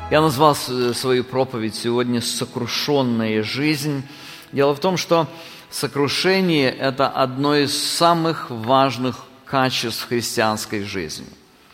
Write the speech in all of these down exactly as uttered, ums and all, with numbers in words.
Я назвал свою проповедь сегодня «Сокрушенная жизнь». Дело в том, что сокрушение – это одно из самых важных качеств христианской жизни.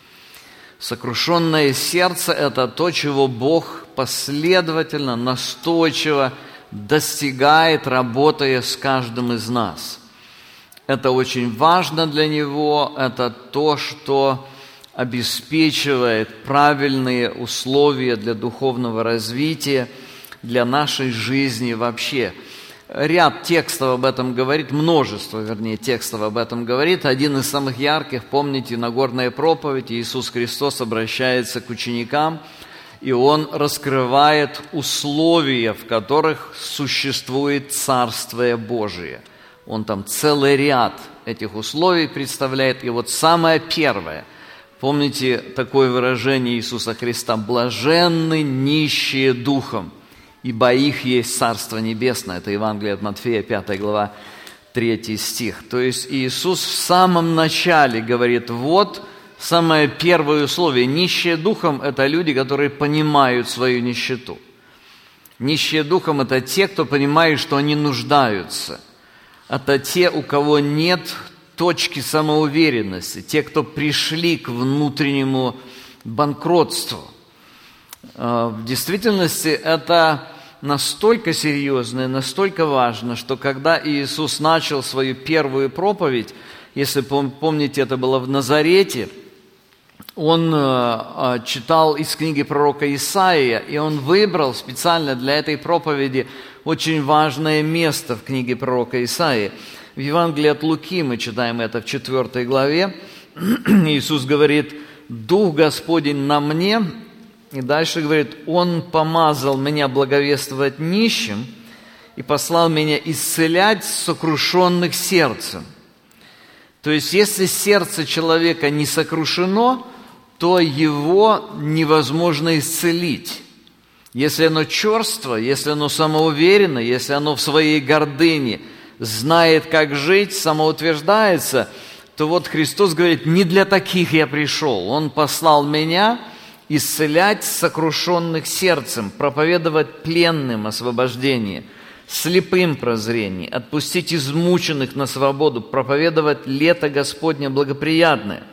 Сокрушенное сердце – это то, чего Бог последовательно, настойчиво достигает, работая с каждым из нас. Это очень важно для Него, это то, что обеспечивает правильные условия для духовного развития, для нашей жизни вообще. Ряд текстов об этом говорит, множество, вернее, текстов об этом говорит. Один из самых ярких, помните, Нагорная проповедь, Иисус Христос обращается к ученикам, и Он раскрывает условия, в которых существует Царствие Божие. Он там целый ряд этих условий представляет, и вот самое первое – помните такое выражение Иисуса Христа: «Блаженны нищие духом, ибо их есть Царство Небесное». Это Евангелие от Матфея, пятая глава, третий стих. То есть Иисус в самом начале говорит, вот самое первое условие. Нищие духом – это люди, которые понимают свою нищету. Нищие духом – это те, кто понимает, что они нуждаются. Это те, у кого нет точки самоуверенности, те, кто пришли к внутреннему банкротству. В действительности это настолько серьезно и настолько важно, что когда Иисус начал свою первую проповедь, если помните, это было в Назарете, Он читал из книги пророка Исаия, и Он выбрал специально для этой проповеди очень важное место в книге пророка Исаии. В Евангелии от Луки мы читаем это в четвёртой главе. Иисус говорит: «Дух Господень на мне». И дальше говорит: «Он помазал меня благовествовать нищим и послал меня исцелять сокрушенных сердцем». То есть, если сердце человека не сокрушено, то его невозможно исцелить. Если оно черство, если оно самоуверенно, если оно в своей гордыне знает, как жить, самоутверждается, то вот Христос говорит: не для таких я пришел. Он послал меня исцелять сокрушенных сердцем, проповедовать пленным освобождение, слепым прозрение, отпустить измученных на свободу, проповедовать лето Господне благоприятное.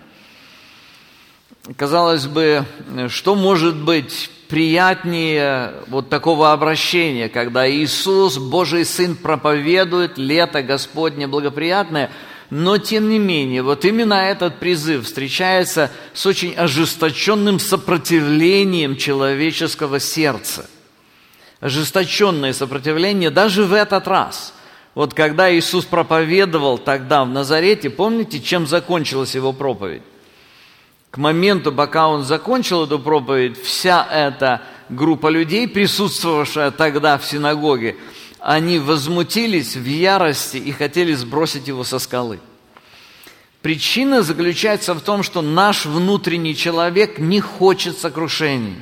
Казалось бы, что может быть приятнее вот такого обращения, когда Иисус, Божий Сын, проповедует лето Господне благоприятное, но тем не менее, вот именно этот призыв встречается с очень ожесточенным сопротивлением человеческого сердца. Ожесточенное сопротивление даже в этот раз. Вот когда Иисус проповедовал тогда в Назарете, помните, чем закончилась Его проповедь? К моменту, пока Он закончил эту проповедь, вся эта группа людей, присутствовавшая тогда в синагоге, они возмутились в ярости и хотели сбросить Его со скалы. Причина заключается в том, что наш внутренний человек не хочет сокрушения.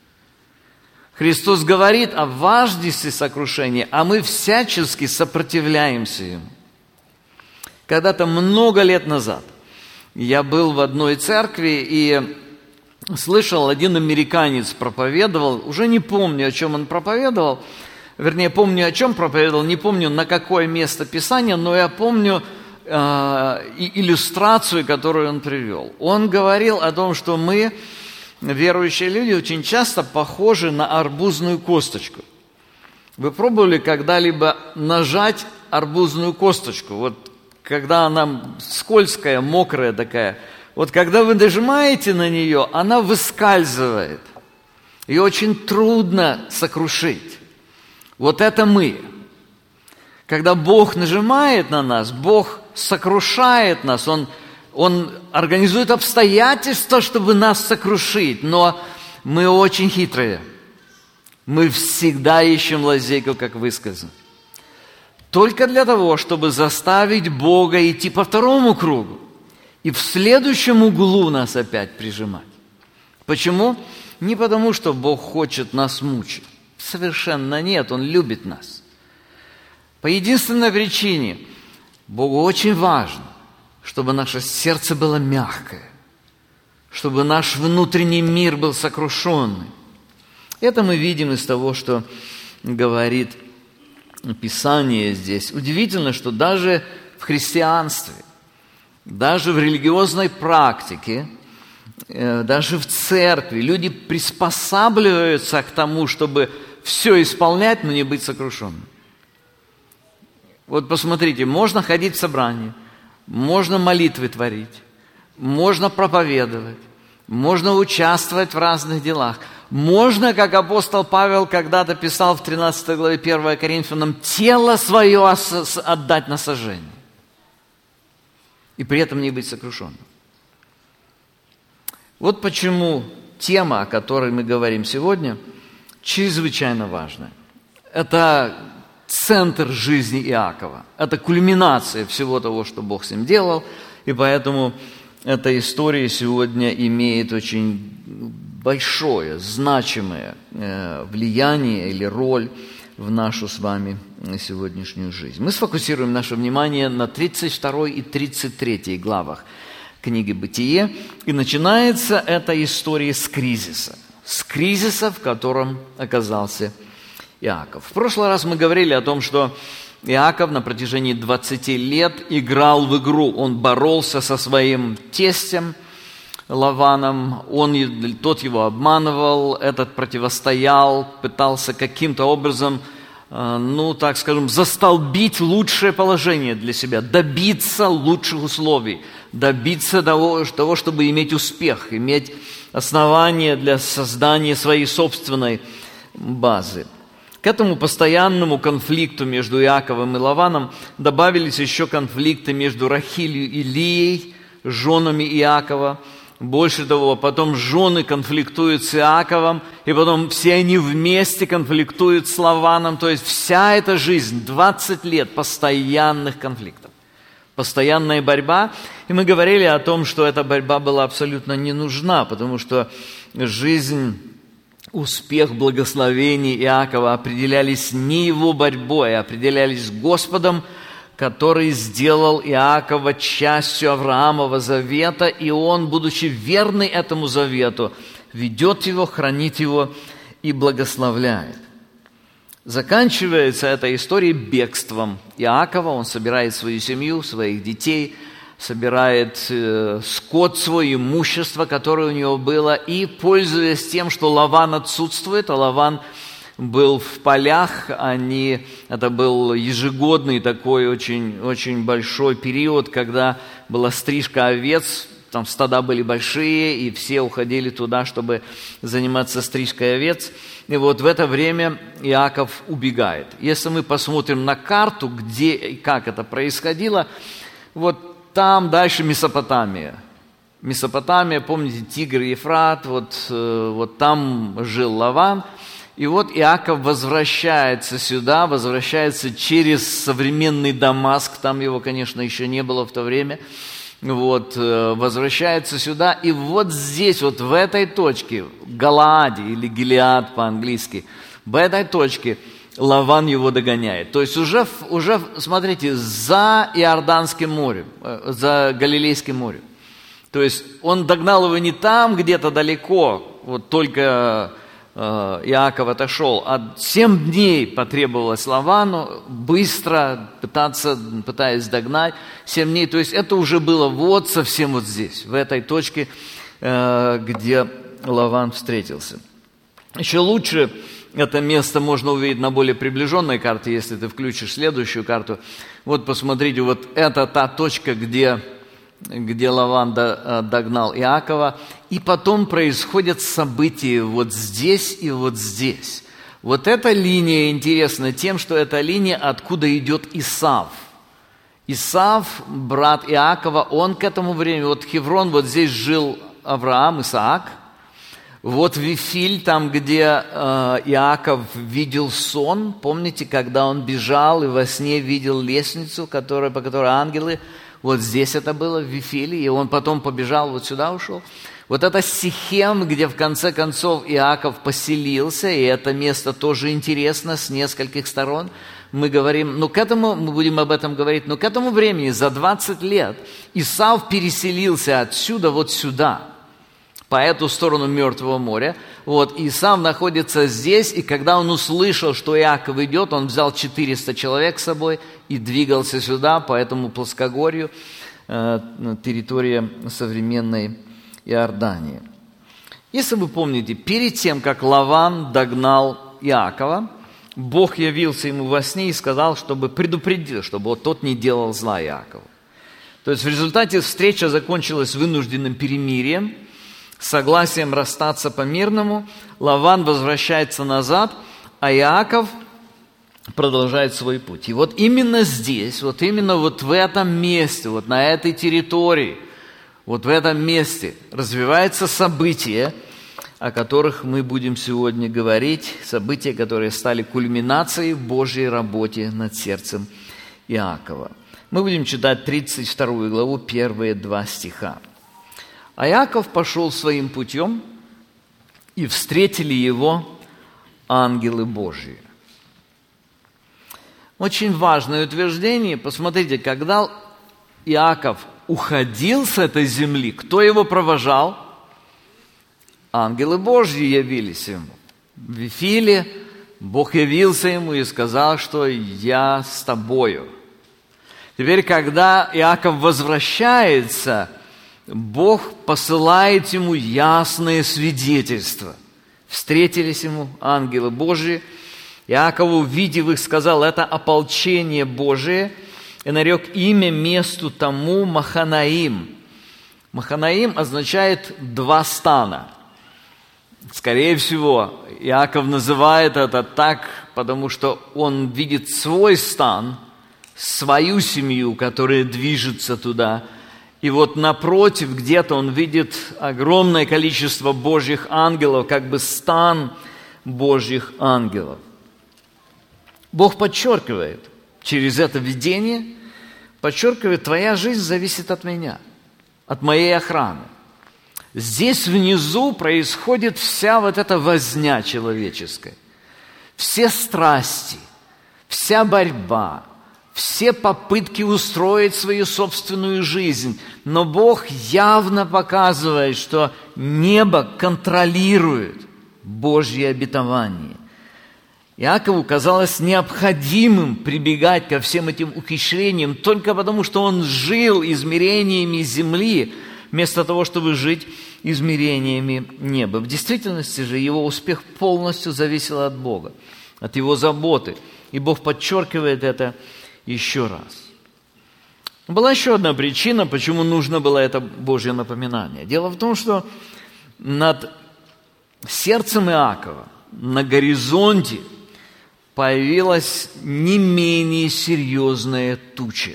Христос говорит о важности сокрушения, а мы всячески сопротивляемся ему. Когда-то много лет назад я был в одной церкви и слышал, один американец проповедовал, уже не помню, о чем он проповедовал, вернее, помню, о чем проповедовал, не помню, на какое место Писания, но я помню э, иллюстрацию, которую он привел. Он говорил о том, что мы, верующие люди, очень часто похожи на арбузную косточку. Вы пробовали когда-либо нажать арбузную косточку? Вот когда она скользкая, мокрая такая, вот когда вы нажимаете на нее, она выскальзывает. Ее очень трудно сокрушить. Вот это мы. Когда Бог нажимает на нас, Бог сокрушает нас, Он, Он организует обстоятельства, чтобы нас сокрушить, но мы очень хитрые. Мы всегда ищем лазейку, как выскользнуть. Только для того, чтобы заставить Бога идти по второму кругу и в следующем углу нас опять прижимать. Почему? Не потому, что Бог хочет нас мучить. Совершенно нет, Он любит нас. По единственной причине: Богу очень важно, чтобы наше сердце было мягкое, чтобы наш внутренний мир был сокрушенный. Это мы видим из того, что говорит Писание здесь. Удивительно, что даже в христианстве, даже в религиозной практике, даже в церкви люди приспосабливаются к тому, чтобы все исполнять, но не быть сокрушенным. Вот посмотрите, можно ходить в собрание, можно молитвы творить, можно проповедовать, можно участвовать в разных делах. Можно, как апостол Павел когда-то писал в тринадцатой главе первого Коринфянам, тело свое отдать на сожжение. И при этом не быть сокрушенным. Вот почему тема, о которой мы говорим сегодня, чрезвычайно важная. Это центр жизни Иакова. Это кульминация всего того, что Бог с ним делал. И поэтому эта история сегодня имеет очень большое, значимое влияние или роль в нашу с вами сегодняшнюю жизнь. Мы сфокусируем наше внимание на тридцать второй и тридцать третьей главах книги «Бытие». И начинается эта история с кризиса. С кризиса, в котором оказался Иаков. В прошлый раз мы говорили о том, что Иаков на протяжении двадцати лет играл в игру. Он боролся со своим тестем Лаваном, он, тот его обманывал, этот противостоял, пытался каким-то образом, ну, так скажем, застолбить лучшее положение для себя, добиться лучших условий, добиться того, того, чтобы иметь успех, иметь основания для создания своей собственной базы. К этому постоянному конфликту между Иаковом и Лаваном добавились еще конфликты между Рахилью и Лией, женами Иакова. Больше того, потом жены конфликтуют с Иаковом, и потом все они вместе конфликтуют с Лаваном. То есть вся эта жизнь, двадцать лет постоянных конфликтов, постоянная борьба. И мы говорили о том, что эта борьба была абсолютно не нужна, потому что жизнь, успех, благословение Иакова определялись не его борьбой, а определялись Господом, который сделал Иакова частью Авраамова завета, и он, будучи верный этому завету, ведет его, хранит его и благословляет. Заканчивается эта история бегством Иакова. Он собирает свою семью, своих детей, собирает э, скот свой, имущество, которое у него было, и, пользуясь тем, что Лаван отсутствует, а Лаван был в полях, они, это был ежегодный такой очень, очень большой период, когда была стрижка овец, там стада были большие, и все уходили туда, чтобы заниматься стрижкой овец. И вот в это время Иаков убегает. Если мы посмотрим на карту, где и как это происходило, вот там дальше Месопотамия. Месопотамия, помните, Тигр и Ефрат, вот, вот там жил Лаван. И вот Иаков возвращается сюда, возвращается через современный Дамаск, там его, конечно, еще не было в то время, вот, возвращается сюда, и вот здесь, вот в этой точке, Галааде или Гилеад по-английски, в этой точке Лаван его догоняет. То есть уже, уже, смотрите, за Иорданским морем, за Галилейским морем. То есть он догнал его не там где-то далеко, вот только Иаков отошел, а семь дней потребовалось Лавану быстро пытаться, пытаясь догнать, семь дней, то есть это уже было вот совсем вот здесь, в этой точке, где Лаван встретился. Еще лучше это место можно увидеть на более приближенной карте, если ты включишь следующую карту. Вот посмотрите, вот это та точка, где где Лаван догнал Иакова, и потом происходят события вот здесь и вот здесь. Вот эта линия интересна тем, что это линия, откуда идет Исав. Исав, брат Иакова, он к этому времени, вот Хеврон, вот здесь жил Авраам, Исаак. Вот Вифиль, там, где э, Иаков видел сон, помните, когда он бежал и во сне видел лестницу, которая, по которой ангелы. Вот здесь это было, в Вифиле, и он потом побежал, вот сюда ушел. Вот это Сихем, где в конце концов Иаков поселился, и это место тоже интересно с нескольких сторон. Мы говорим, ну к этому, мы будем об этом говорить, но к этому времени, за двадцать лет, Исав переселился отсюда вот сюда, по эту сторону Мертвого моря. Вот, Исав находится здесь, и когда он услышал, что Иаков идет, он взял четыреста человек с собой и двигался сюда, по этому плоскогорью, э, территория современной Иордании. Если вы помните, перед тем, как Лаван догнал Иакова, Бог явился ему во сне и сказал, чтобы предупредил, чтобы вот тот не делал зла Иакову. То есть в результате встреча закончилась вынужденным перемирием, согласием расстаться по-мирному. Лаван возвращается назад, а Иаков продолжает свой путь. И вот именно здесь, вот именно вот в этом месте, вот на этой территории, вот в этом месте развивается событие, о которых мы будем сегодня говорить, события, которые стали кульминацией Божьей работе над сердцем Иакова. Мы будем читать тридцать вторую главу, первые два стиха. «А Иаков пошел своим путем, и встретили его ангелы Божьи». Очень важное утверждение. Посмотрите, когда Иаков уходил с этой земли, кто его провожал? Ангелы Божьи явились ему. В Вифиле Бог явился ему и сказал, что «я с тобою». Теперь, когда Иаков возвращается, Бог посылает ему ясное свидетельство. Встретились ему ангелы Божьи. Иаков, увидев их, сказал: это ополчение Божие, и нарек имя месту тому Маханаим. Маханаим означает «два стана». Скорее всего, Иаков называет это так, потому что он видит свой стан, свою семью, которая движется туда. И вот напротив, где-то он видит огромное количество Божьих ангелов, как бы стан Божьих ангелов. Бог подчеркивает через это видение, подчеркивает: твоя жизнь зависит от меня, от моей охраны. Здесь внизу происходит вся вот эта возня человеческая, все страсти, вся борьба, все попытки устроить свою собственную жизнь. Но Бог явно показывает, что небо контролирует Божье обетование. Иакову казалось необходимым прибегать ко всем этим ухищрениям только потому, что он жил измерениями земли, вместо того, чтобы жить измерениями неба. В действительности же его успех полностью зависел от Бога, от Его заботы. И Бог подчеркивает это еще раз. Была еще одна причина, почему нужно было это Божье напоминание. Дело в том, что над сердцем Иакова, на горизонте, появилась не менее серьезная туча.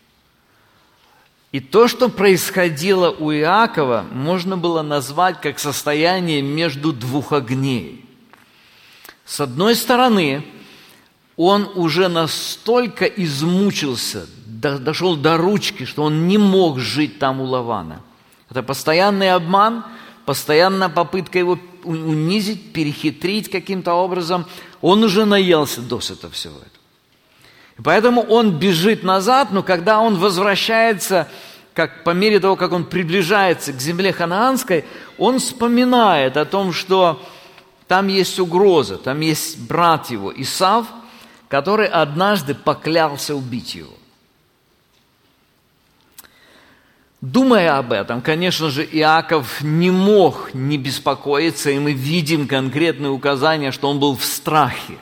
И то, что происходило у Иакова, можно было назвать как состояние между двух огней. С одной стороны, он уже настолько измучился, дошел до ручки, что он не мог жить там у Лавана. Это постоянный обман, постоянная попытка его унизить, перехитрить каким-то образом. Он уже наелся досыта всего этого. И поэтому он бежит назад, но когда он возвращается, как, по мере того, как он приближается к земле ханаанской, он вспоминает о том, что там есть угроза, там есть брат его, Исав, который однажды поклялся убить его. Думая об этом, конечно же, Иаков не мог не беспокоиться, и мы видим конкретные указания, что он был в страхе.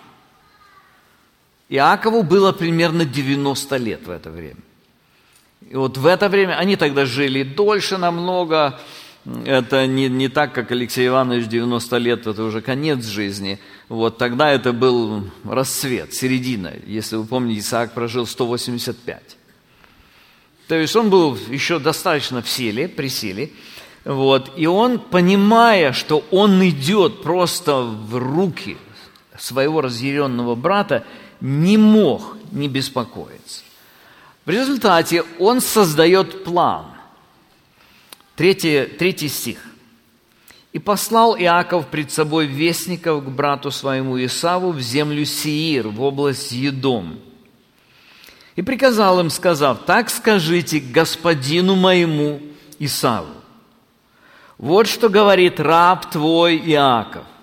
Иакову было примерно девяносто лет в это время. И вот в это время, они тогда жили дольше намного, это не, не так, как Алексей Иванович, девяносто лет, это уже конец жизни. Вот тогда это был расцвет, середина. Если вы помните, Исаак прожил сто восемьдесят пять. То есть он был еще достаточно в силе, при силе. Вот, и он, понимая, что он идет просто в руки своего разъяренного брата, не мог не беспокоиться. В результате он создает план. Третий, третий стих. «И послал Иаков пред собой вестников к брату своему Исаву в землю Сеир, в область Едом. И приказал им, сказав: так скажите господину моему Исаву: вот что говорит раб твой Иаков.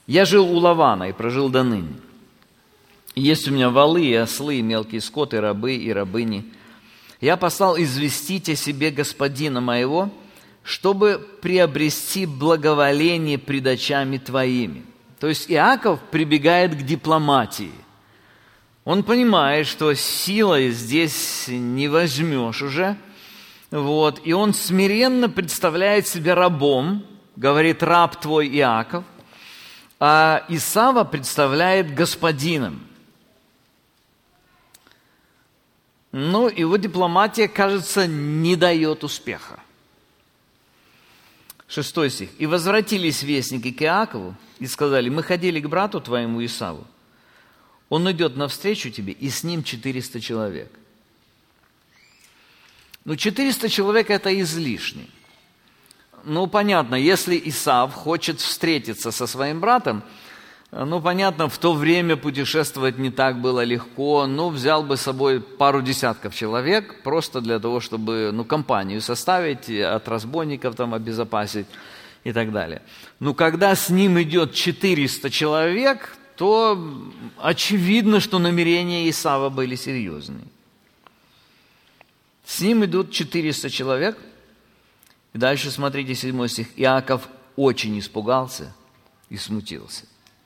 Я жил у Лавана и прожил до ныне. Есть у меня валы и ослы, и мелкий скот, и рабы, и рабыни. Я послал известить о себе господина моего, чтобы приобрести благоволение пред очами твоими». То есть Иаков прибегает к дипломатии. Он понимает, что силой здесь не возьмешь уже. Вот, и он смиренно представляет себя рабом, говорит: «Раб твой Иаков», а Исава представляет господином. Ну, его дипломатия, кажется, не дает успеха. Шестой стих. «И возвратились вестники к Иакову и сказали: мы ходили к брату твоему Исаву. Он идет навстречу тебе, и с ним четыреста человек». Ну, четыреста человек – это излишне. Ну, понятно, если Исав хочет встретиться со своим братом, ну, понятно, в то время путешествовать не так было легко, ну, взял бы с собой пару десятков человек, просто для того, чтобы, ну, компанию составить, от разбойников там обезопасить и так далее. Но когда с ним идет четыреста человек, то очевидно, что намерения Исава были серьезные. С ним идут четыреста человек. И дальше смотрите седьмой стих. «Иаков очень испугался и смутился».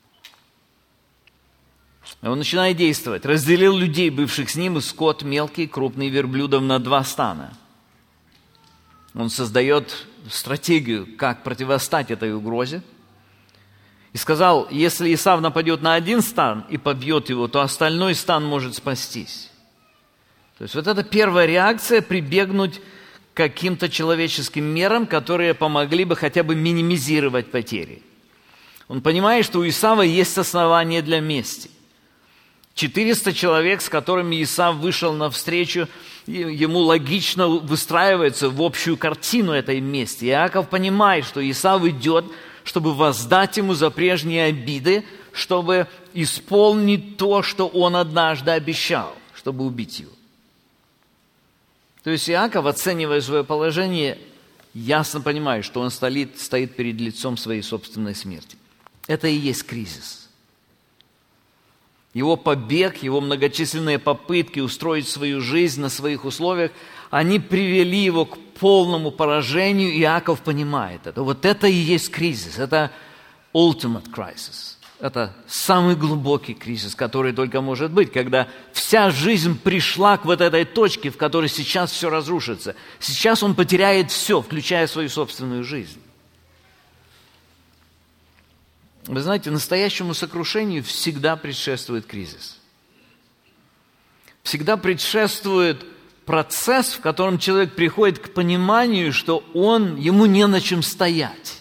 И он начинает действовать. «Разделил людей, бывших с ним, и скот мелкий, крупный, верблюдов на два стана». Он создает стратегию, как противостать этой угрозе. И сказал: если Исав нападет на один стан и побьет его, то остальной стан может спастись. То есть вот это первая реакция — прибегнуть к каким-то человеческим мерам, которые помогли бы хотя бы минимизировать потери. Он понимает, что у Исава есть основания для мести. четыреста человек, с которыми Исав вышел навстречу, ему логично выстраивается в общую картину этой мести. Иаков понимает, что Исав идет, чтобы воздать ему за прежние обиды, чтобы исполнить то, что он однажды обещал, чтобы убить его. То есть Иаков, оценивая свое положение, ясно понимает, что он стоит, стоит перед лицом своей собственной смерти. Это и есть кризис. Его побег, его многочисленные попытки устроить свою жизнь на своих условиях, они привели его к полному поражению, и Иаков понимает это. Вот это и есть кризис, это ultimate crisis. Это самый глубокий кризис, который только может быть, когда вся жизнь пришла к вот этой точке, в которой сейчас все разрушится. Сейчас он потеряет все, включая свою собственную жизнь. Вы знаете, настоящему сокрушению всегда предшествует кризис. Всегда предшествует процесс, в котором человек приходит к пониманию, что он, ему не на чем стоять.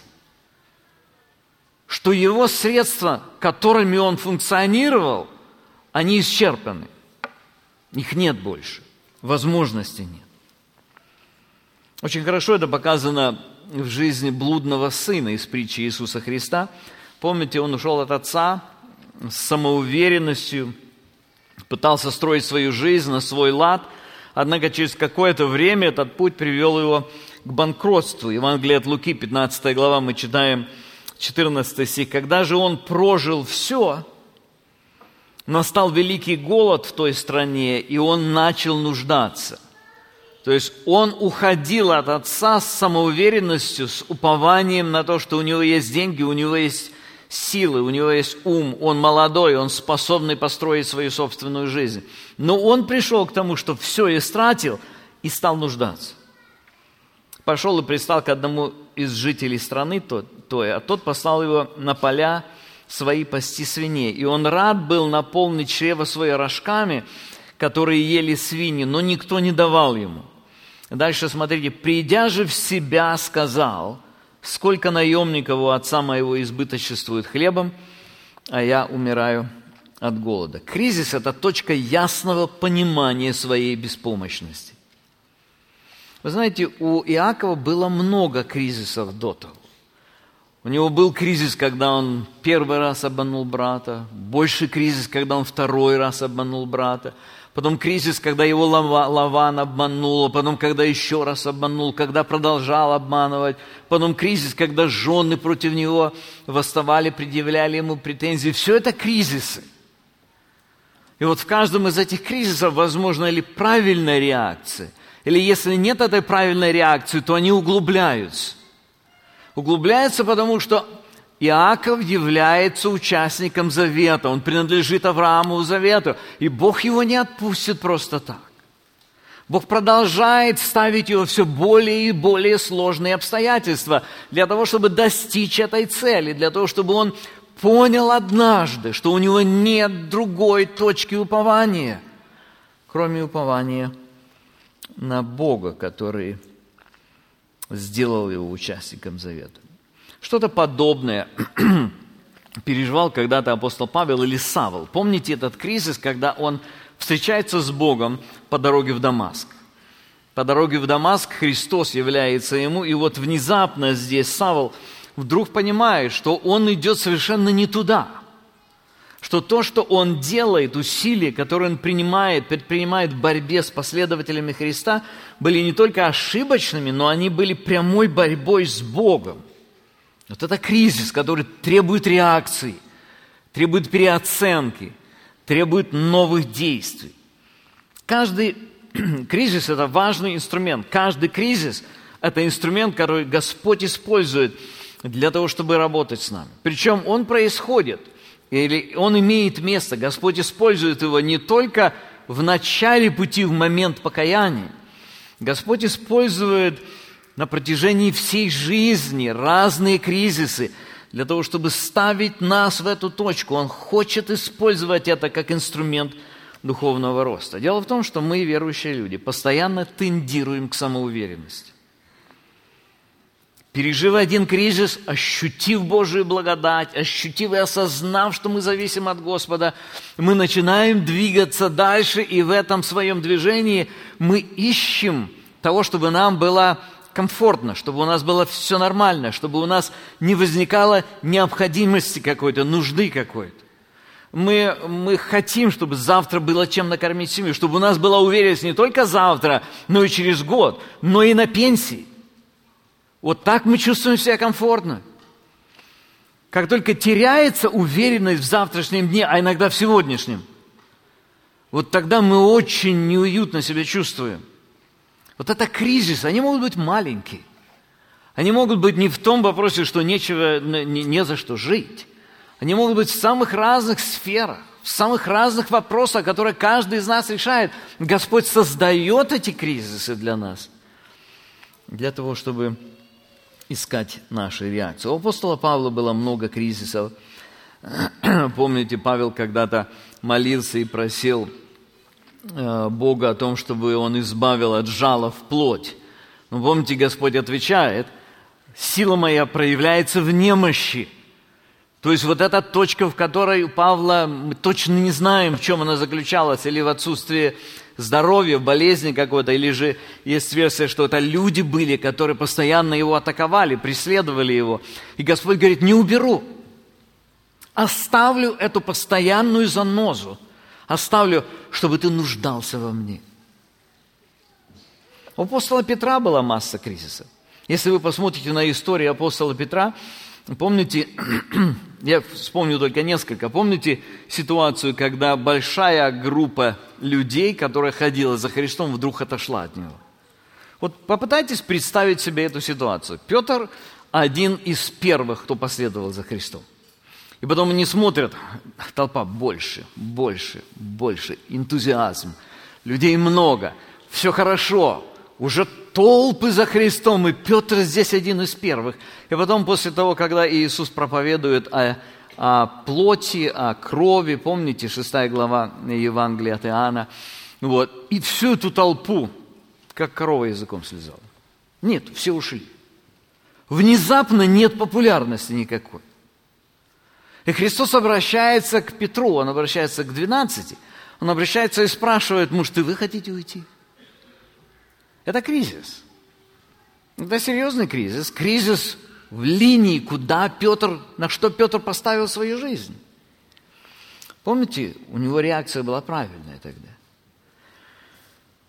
Что его средства, которыми он функционировал, они исчерпаны. Их нет больше. Возможностей нет. Очень хорошо это показано в жизни блудного сына из притчи Иисуса Христа. Помните, он ушел от отца с самоуверенностью, пытался строить свою жизнь на свой лад, однако через какое-то время этот путь привел его к банкротству. Евангелие от Луки, пятнадцатая глава, мы читаем четырнадцатый стих. «Когда же он прожил все, настал великий голод в той стране, и он начал нуждаться». То есть он уходил от отца с самоуверенностью, с упованием на то, что у него есть деньги, у него есть силы, у него есть ум, он молодой, он способный построить свою собственную жизнь. Но он пришел к тому, что все истратил и стал нуждаться. Пошел и пристал к одному из жителей страны той, а тот послал его на поля свои пасти свиней. И он рад был наполнить чрево свое рожками, которые ели свиньи, но никто не давал ему. Дальше смотрите. «Придя же в себя, сказал: сколько наемников у отца моего избыточествует хлебом, а я умираю от голода». Кризис – это точка ясного понимания своей беспомощности. Вы знаете, у Иакова было много кризисов до того. У него был кризис, когда он первый раз обманул брата, больший кризис, когда он второй раз обманул брата. потом кризис, когда его Лаван обманул, потом, когда еще раз обманул, когда продолжал обманывать, потом кризис, когда жены против него восставали, предъявляли ему претензии. Все это кризисы. И вот в каждом из этих кризисов возможна ли правильная реакция, или если нет этой правильной реакции, то они углубляются. Углубляются, потому что Иаков является участником завета, он принадлежит Авраамову завету, и Бог его не отпустит просто так. Бог продолжает ставить его все более и более сложные обстоятельства для того, чтобы достичь этой цели, для того, чтобы он понял однажды, что у него нет другой точки упования, кроме упования на Бога, который сделал его участником завета. Что-то подобное переживал когда-то апостол Павел или Савл. Помните этот кризис, когда он встречается с Богом по дороге в Дамаск? По дороге в Дамаск Христос является ему, и вот внезапно здесь Савл вдруг понимает, что он идет совершенно не туда. Что то, что он делает, усилия, которые он принимает, предпринимает в борьбе с последователями Христа, были не только ошибочными, но они были прямой борьбой с Богом. Вот это кризис, который требует реакции, требует переоценки, требует новых действий. Каждый кризис – это важный инструмент. Каждый кризис – это инструмент, который Господь использует для того, чтобы работать с нами. Причем он происходит, или он имеет место. Господь использует его не только в начале пути, в момент покаяния. Господь использует на протяжении всей жизни разные кризисы для того, чтобы ставить нас в эту точку. Он хочет использовать это как инструмент духовного роста. Дело в том, что мы, верующие люди, постоянно тендируем к самоуверенности. Пережив один кризис, ощутив Божию благодать, ощутив и осознав, что мы зависим от Господа, мы начинаем двигаться дальше, и в этом своем движении мы ищем того, чтобы нам было комфортно, чтобы у нас было все нормально, чтобы у нас не возникало необходимости какой-то, нужды какой-то. Мы, мы хотим, чтобы завтра было чем накормить семью, чтобы у нас была уверенность не только завтра, но и через год, но и на пенсии. Вот так мы чувствуем себя комфортно. Как только теряется уверенность в завтрашнем дне, а иногда в сегодняшнем, вот тогда мы очень неуютно себя чувствуем. Вот это кризис, они могут быть маленькие. Они могут быть не в том вопросе, что нечего, не, не за что жить. Они могут быть в самых разных сферах, в самых разных вопросах, которые каждый из нас решает. Господь создает эти кризисы для нас, для того, чтобы искать наши реакции. У апостола Павла было много кризисов. Помните, Павел когда-то молился и просил Бога о том, чтобы Он избавил от жала в плоть. Но помните, Господь отвечает: «Сила моя проявляется в немощи». То есть вот эта точка, в которой у Павла, мы точно не знаем, в чем она заключалась, или в отсутствии здоровья, в болезни какой-то, или же есть версия, что это люди были, которые постоянно его атаковали, преследовали его. И Господь говорит: не уберу, оставлю эту постоянную занозу, оставлю, чтобы ты нуждался во мне. У апостола Петра была масса кризисов. Если вы посмотрите на историю апостола Петра, помните, я вспомню только несколько, помните ситуацию, когда большая группа людей, которая ходила за Христом, вдруг отошла от Него? Вот попытайтесь представить себе эту ситуацию. Петр один из первых, кто последовал за Христом. И потом они смотрят, толпа больше, больше, больше, энтузиазм, людей много, все хорошо, уже толпы за Христом, и Петр здесь один из первых. И потом, после того, когда Иисус проповедует о, о плоти, о крови, помните, шестая глава Евангелия от Иоанна, вот, и всю эту толпу, как корова языком слезала. Нет, все ушли. Внезапно нет популярности никакой. И Христос обращается к Петру, Он обращается к двенадцати, Он обращается и спрашивает: может, и вы хотите уйти? Это кризис. Это серьезный кризис. Кризис в линии, куда Петр, на что Петр поставил свою жизнь. Помните, у него реакция была правильная тогда.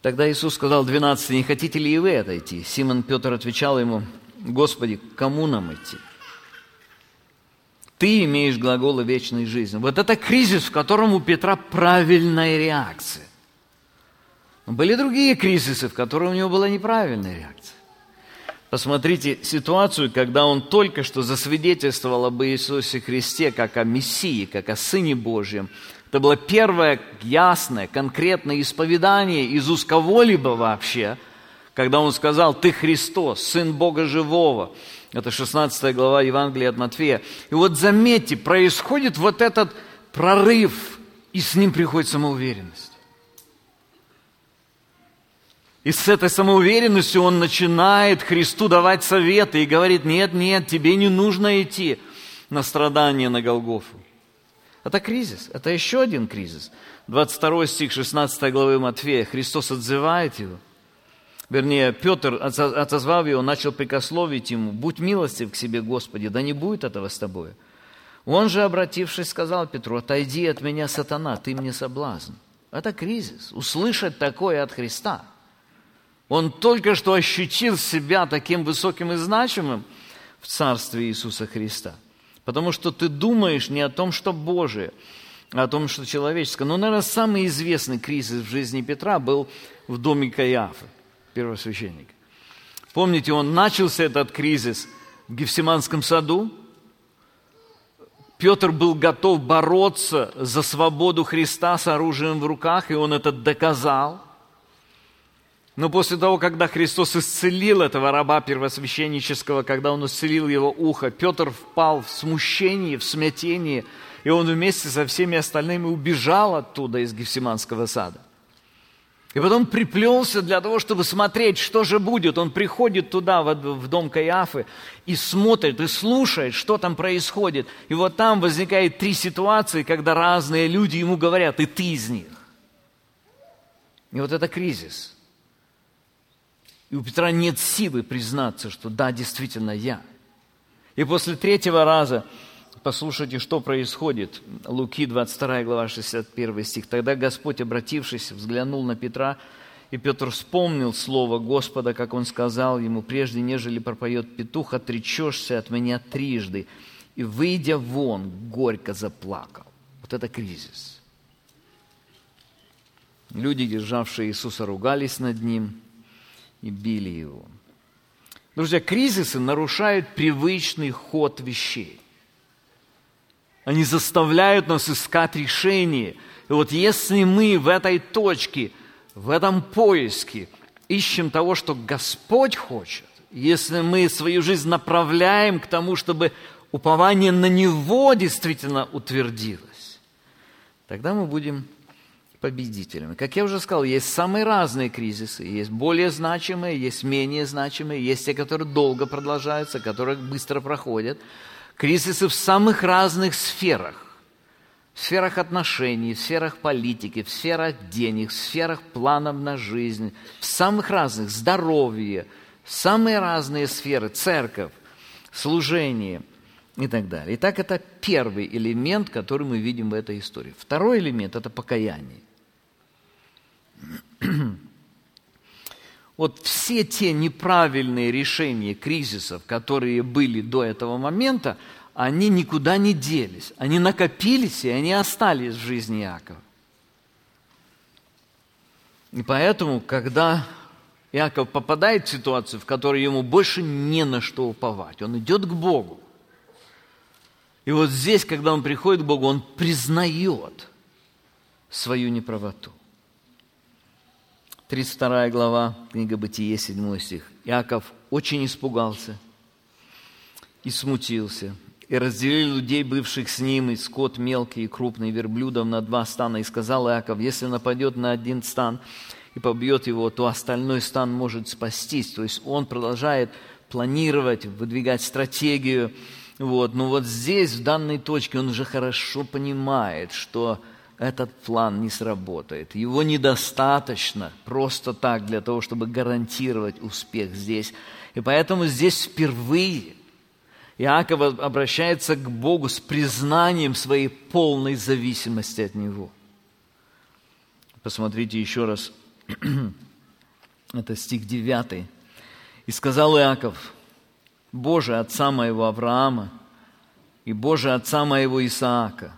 Тогда Иисус сказал двенадцати: «Не хотите ли и вы отойти?» Симон Петр отвечал ему: «Господи, к кому нам идти? Ты имеешь глаголы вечной жизни». Вот это кризис, в котором у Петра правильная реакция. Но были другие кризисы, в которых у него была неправильная реакция. Посмотрите ситуацию, когда он только что засвидетельствовал об Иисусе Христе как о Мессии, как о Сыне Божьем. Это было первое ясное, конкретное исповедание из уст кого-либо вообще, когда он сказал: «Ты Христос, Сын Бога Живого». Это шестнадцатая глава Евангелия от Матфея. И вот заметьте, происходит вот этот прорыв, и с ним приходит самоуверенность. И с этой самоуверенностью он начинает Христу давать советы и говорит: нет, нет, тебе не нужно идти на страдания на Голгофу. Это кризис, это еще один кризис. двадцать второй стих шестнадцатой главы Матфея. Христос отзывает его. Вернее, Петр, отозвав его, начал прикословить ему: «Будь милостив к себе, Господи, да не будет этого с тобой». Он же, обратившись, сказал Петру: «Отойди от меня, сатана, ты мне соблазн». Это кризис, услышать такое от Христа. Он только что ощутил себя таким высоким и значимым в Царстве Иисуса Христа. Потому что ты думаешь не о том, что Божие, а о том, что человеческое. Но, наверное, самый известный кризис в жизни Петра был в доме Каиафы, первосвященника. Помните, он начался, этот кризис, в Гефсиманском саду. Петр был готов бороться за свободу Христа с оружием в руках, и он это доказал. Но после того, когда Христос исцелил этого раба первосвященнического, когда он исцелил его ухо, Петр впал в смущение, в смятение, и он вместе со всеми остальными убежал оттуда, из Гефсиманского сада. И потом приплелся для того, чтобы смотреть, что же будет. Он приходит туда, в дом Каиафы, и смотрит, и слушает, что там происходит. И вот там возникает три ситуации, когда разные люди ему говорят: и ты из них. И вот это кризис. И у Петра нет силы признаться, что да, действительно я. И после третьего раза, послушайте, что происходит. Луки, двадцать вторая глава, шестьдесят первый стих. «Тогда Господь, обратившись, взглянул на Петра, и Петр вспомнил слово Господа, как он сказал ему: прежде нежели пропоет петух, отречешься от меня трижды. И, выйдя вон, горько заплакал». Вот это кризис. Люди, державшие Иисуса, ругались над ним и били его. Друзья, кризисы нарушают привычный ход вещей. Они заставляют нас искать решение. И вот если мы в этой точке, в этом поиске ищем того, что Господь хочет, если мы свою жизнь направляем к тому, чтобы упование на Него действительно утвердилось, тогда мы будем победителями. Как я уже сказал, есть самые разные кризисы. Есть более значимые, есть менее значимые, есть те, которые долго продолжаются, которые быстро проходят. Кризисы в самых разных сферах. В сферах отношений, в сферах политики, в сферах денег, в сферах планов на жизнь, в самых разных, здоровье, самые разные сферы, церковь, служение и так далее. Итак, это первый элемент, который мы видим в этой истории. Второй элемент – это покаяние. Вот все те неправильные решения кризисов, которые были до этого момента, они никуда не делись. Они накопились, и они остались в жизни Иакова. И поэтому, когда Иаков попадает в ситуацию, в которой ему больше не на что уповать, он идет к Богу. И вот здесь, когда он приходит к Богу, он признает свою неправоту. тридцать вторая глава, книга Бытие, седьмой стих. Иаков очень испугался и смутился, и разделил людей, бывших с ним, и скот мелкий и крупный, верблюдов на два стана. И сказал Иаков: если нападет на один стан и побьет его, то остальной стан может спастись. То есть он продолжает планировать, выдвигать стратегию. Вот. Но вот здесь, в данной точке, он уже хорошо понимает, что этот план не сработает. Его недостаточно просто так для того, чтобы гарантировать успех здесь. И поэтому здесь впервые Иаков обращается к Богу с признанием своей полной зависимости от Него. Посмотрите еще раз Это стих девятый. «И сказал Иаков: Боже, отца моего Авраама, и Боже, отца моего Исаака».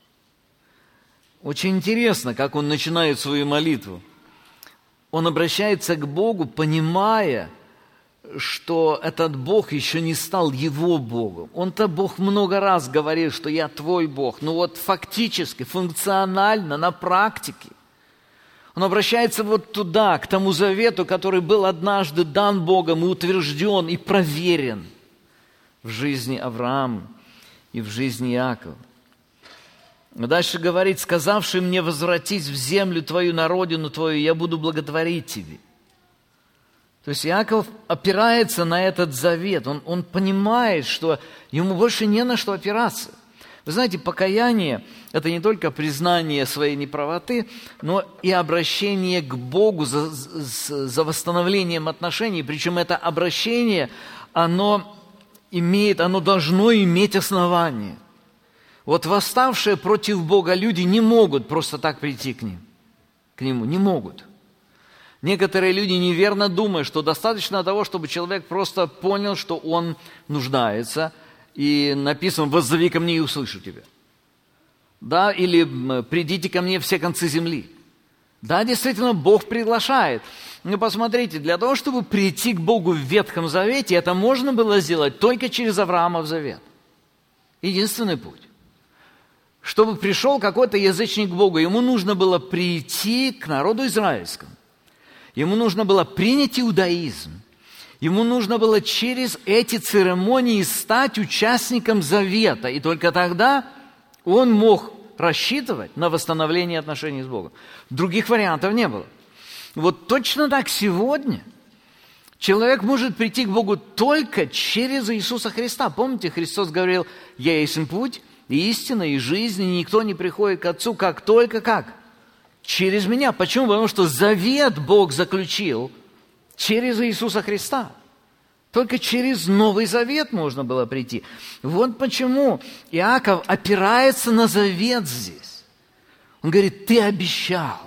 Очень интересно, как он начинает свою молитву. Он обращается к Богу, понимая, что этот Бог еще не стал его Богом. Он-то Бог много раз говорил, что я твой Бог. Но вот фактически, функционально, на практике он обращается вот туда, к тому завету, который был однажды дан Богом и утвержден, и проверен в жизни Авраама и в жизни Иакова. Дальше говорит: сказавший мне: возвратись в землю твою, на родину твою, я буду благотворить тебе. То есть Иаков опирается на этот завет. Он, он понимает, что ему больше не на что опираться. Вы знаете, покаяние – это не только признание своей неправоты, но и обращение к Богу за, за, за восстановлением отношений. Причем это обращение, оно имеет, оно должно иметь основание. Вот восставшие против Бога люди не могут просто так прийти к ним, к Нему, не могут. Некоторые люди неверно думают, что достаточно того, чтобы человек просто понял, что он нуждается, и написано: «Воззови ко мне, и услышу тебя». Да, или «Придите ко мне все концы земли». Да, действительно, Бог приглашает. Но посмотрите, для того, чтобы прийти к Богу в Ветхом Завете, это можно было сделать только через Авраамов завет. Единственный путь. Чтобы пришел какой-то язычник к Богу, ему нужно было прийти к народу израильскому. Ему нужно было принять иудаизм. Ему нужно было через эти церемонии стать участником завета. И только тогда он мог рассчитывать на восстановление отношений с Богом. Других вариантов не было. Вот точно так сегодня человек может прийти к Богу только через Иисуса Христа. Помните, Христос говорил: «Я есть путь, и истина, и жизнь, и никто не приходит к Отцу, как только как? Через меня». Почему? Потому что завет Бог заключил через Иисуса Христа. Только через Новый Завет можно было прийти. Вот почему Иаков опирается на завет здесь. Он говорит: ты обещал,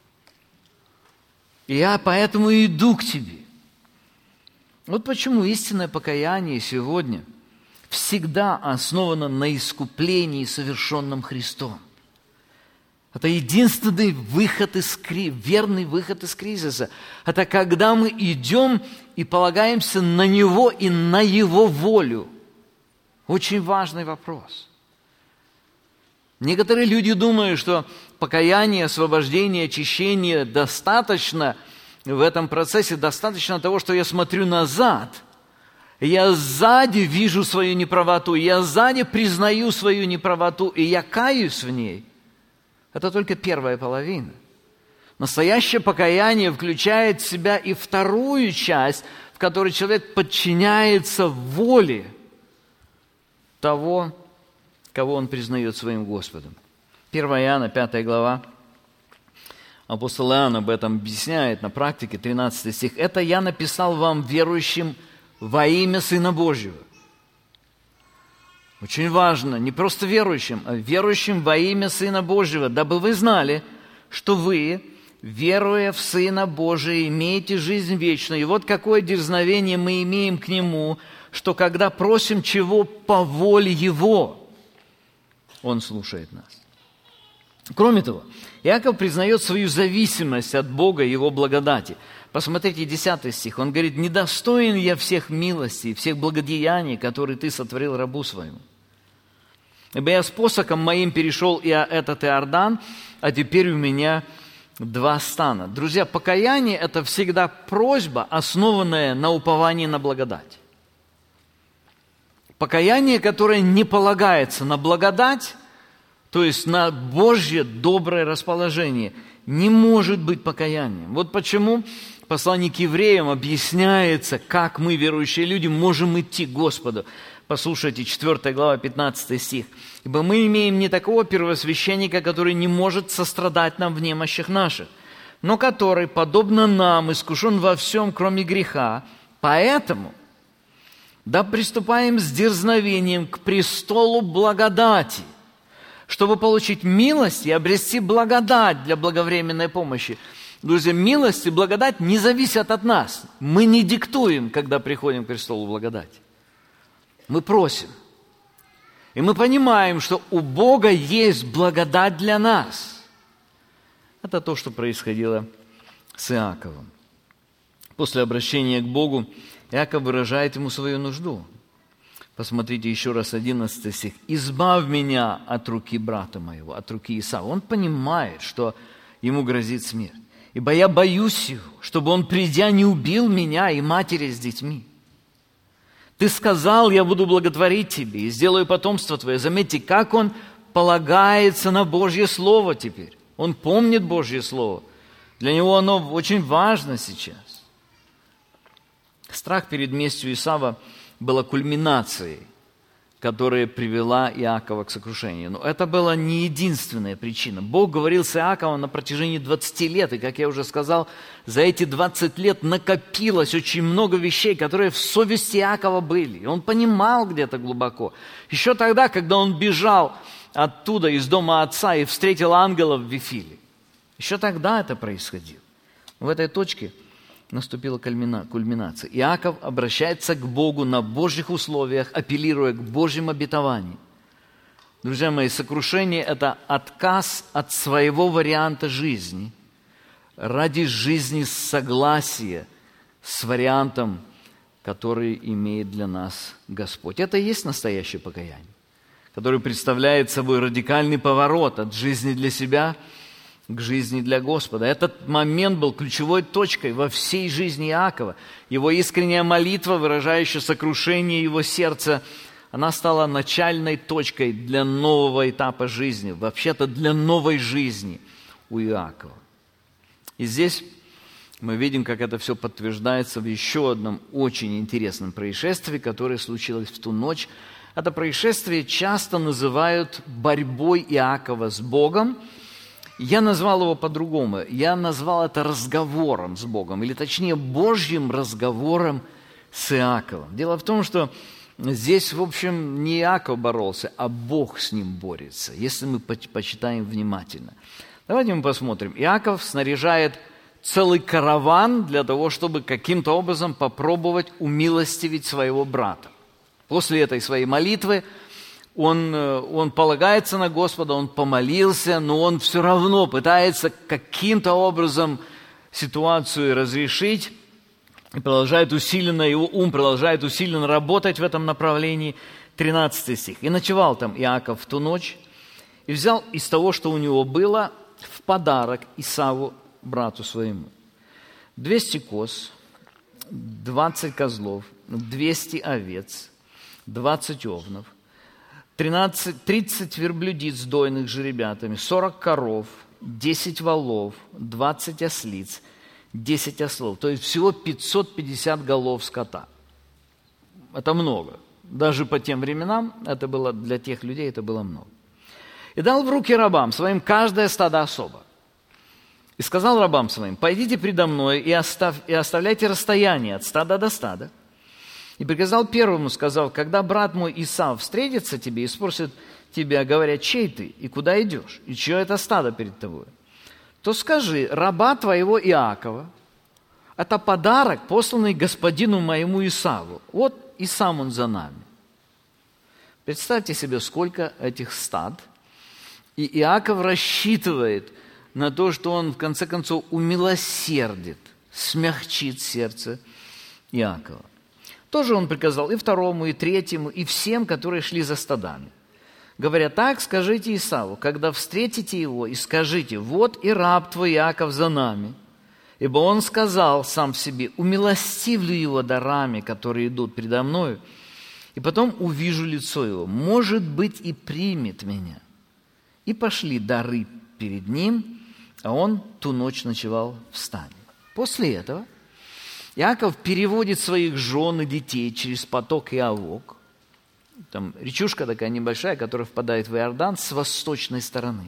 и я поэтому иду к тебе. Вот почему истинное покаяние сегодня всегда основано на искуплении, совершенном Христом. Это единственный выход из кризиса, верный выход из кризиса. Это когда мы идем и полагаемся на Него и на Его волю. Очень важный вопрос. Некоторые люди думают, что покаяние, освобождение, очищение достаточно в этом процессе, достаточно того, что я смотрю назад. Я сзади вижу свою неправоту, я сзади признаю свою неправоту, и я каюсь в ней. Это только первая половина. Настоящее покаяние включает в себя и вторую часть, в которой человек подчиняется воле того, кого он признает своим Господом. первое Иоанна, пятая глава. Апостол Иоанн об этом объясняет на практике, тринадцатый стих. «Это я написал вам, верующим во имя Сына Божьего». Очень важно, не просто верующим, а верующим во имя Сына Божьего, дабы вы знали, что вы, веруя в Сына Божия, имеете жизнь вечную. И вот какое дерзновение мы имеем к Нему, что когда просим чего по воле Его, Он слушает нас. Кроме того, Иаков признает свою зависимость от Бога и Его благодати. Посмотрите, десятый стих. Он говорит: «Недостоин я всех милостей, всех благодеяний, которые Ты сотворил рабу своему. Ибо я с посохом моим перешел и этот Иордан, а теперь у меня два стана». Друзья, покаяние – это всегда просьба, основанная на уповании на благодать. Покаяние, которое не полагается на благодать, то есть на Божье доброе расположение, не может быть покаянием. Вот почему послание к евреям объясняется, как мы, верующие люди, можем идти к Господу. Послушайте, четвёртая глава, пятнадцатый стих. «Ибо мы имеем не такого первосвященника, который не может сострадать нам в немощах наших, но который, подобно нам, искушен во всем, кроме греха. Поэтому да приступаем с дерзновением к престолу благодати, чтобы получить милость и обрести благодать для благовременной помощи». Друзья, милость и благодать не зависят от нас. Мы не диктуем, когда приходим к престолу благодати. Мы просим. И мы понимаем, что у Бога есть благодать для нас. Это то, что происходило с Иаковом. После обращения к Богу Иаков выражает ему свою нужду. Посмотрите еще раз одиннадцатый стих. «Избавь меня от руки брата моего, от руки Исава». Он понимает, что ему грозит смерть. «Ибо я боюсь его, чтобы он, придя, не убил меня и матери с детьми. Ты сказал, я буду благотворить тебе и сделаю потомство твое». Заметьте, как он полагается на Божье Слово теперь. Он помнит Божье Слово. Для него оно очень важно сейчас. Страх перед местью Исава была кульминацией, которая привела Иакова к сокрушению. Но это была не единственная причина. Бог говорил с Иаковом на протяжении двадцати лет, и, как я уже сказал, за эти двадцать лет накопилось очень много вещей, которые в совести Иакова были. И он понимал где-то глубоко. Еще тогда, когда он бежал оттуда, из дома отца, и встретил ангелов в Вифиле. Еще тогда это происходило. В этой точке наступила кульминация. Иаков обращается к Богу на Божьих условиях, апеллируя к Божьим обетованиям. Друзья мои, сокрушение – это отказ от своего варианта жизни ради жизни согласия с вариантом, который имеет для нас Господь. Это и есть настоящее покаяние, которое представляет собой радикальный поворот от жизни для себя к жизни для Господа. Этот момент был ключевой точкой во всей жизни Иакова. Его искренняя молитва, выражающая сокрушение его сердца, она стала начальной точкой для нового этапа жизни, вообще-то для новой жизни у Иакова. И здесь мы видим, как это все подтверждается в еще одном очень интересном происшествии, которое случилось в ту ночь. Это происшествие часто называют борьбой Иакова с Богом. Я назвал его по-другому. Я назвал это разговором с Богом, или точнее Божьим разговором с Иаковом. Дело в том, что здесь, в общем, не Иаков боролся, а Бог с ним борется, если мы почитаем внимательно. Давайте мы посмотрим. Иаков снаряжает целый караван для того, чтобы каким-то образом попробовать умилостивить своего брата. После этой своей молитвы Он, он полагается на Господа, он помолился, но он все равно пытается каким-то образом ситуацию разрешить и продолжает усиленно, его ум продолжает усиленно работать в этом направлении. тринадцатый стих. «И ночевал там Иаков в ту ночь, и взял из того, что у него было, в подарок Исаву, брату своему, двести коз, двадцать козлов, двести овец, двадцать овнов, тринадцать, тридцать верблюдиц дойных жеребятами, сорок коров, десять волов, двадцать ослиц, десять ослов. То есть всего пятьсот пятьдесят голов скота. Это много. Даже по тем временам это было, для тех людей это было много. И дал в руки рабам своим каждое стадо особо. И сказал рабам своим: пойдите предо мной и, оставь, и оставляйте расстояние от стада до стада. И приказал первому, сказал: когда брат мой Исав встретится тебе и спросит тебя, говоря: чей ты и куда идешь, и чье это стадо перед тобой, то скажи: раба твоего Иакова, это подарок, посланный господину моему Исаву. Вот и сам он за нами. Представьте себе, сколько этих стад. И Иаков рассчитывает на то, что он в конце концов умилосердит, смягчит сердце Иакова. Тоже он приказал и второму, и третьему, и всем, которые шли за стадами. Говоря: так скажите Исаву, когда встретите его, и скажите: вот и раб твой Иаков за нами. Ибо он сказал сам в себе: умилостивлю его дарами, которые идут предо мною, и потом увижу лицо его, может быть, и примет меня. И пошли дары перед ним, а он ту ночь ночевал в стане. После этого Иаков переводит своих жен и детей через поток Иавок. Там речушка такая небольшая, которая впадает в Иордан с восточной стороны.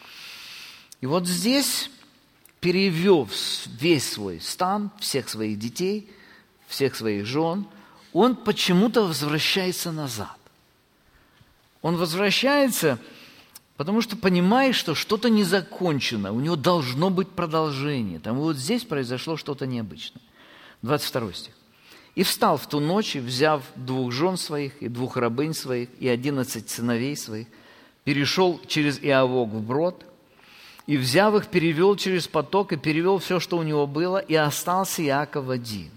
И вот здесь, перевев весь свой стан, всех своих детей, всех своих жен, он почему-то возвращается назад. Он возвращается Потому что понимаешь, что что-то не закончено, у него должно быть продолжение. Там вот здесь произошло что-то необычное. двадцать второй стих. «И встал в ту ночь, и, взяв двух жен своих, и двух рабынь своих, и одиннадцать сыновей своих, перешел через Иавок вброд, и, взяв их, перевел через поток, и перевел все, что у него было, и остался Иаков один.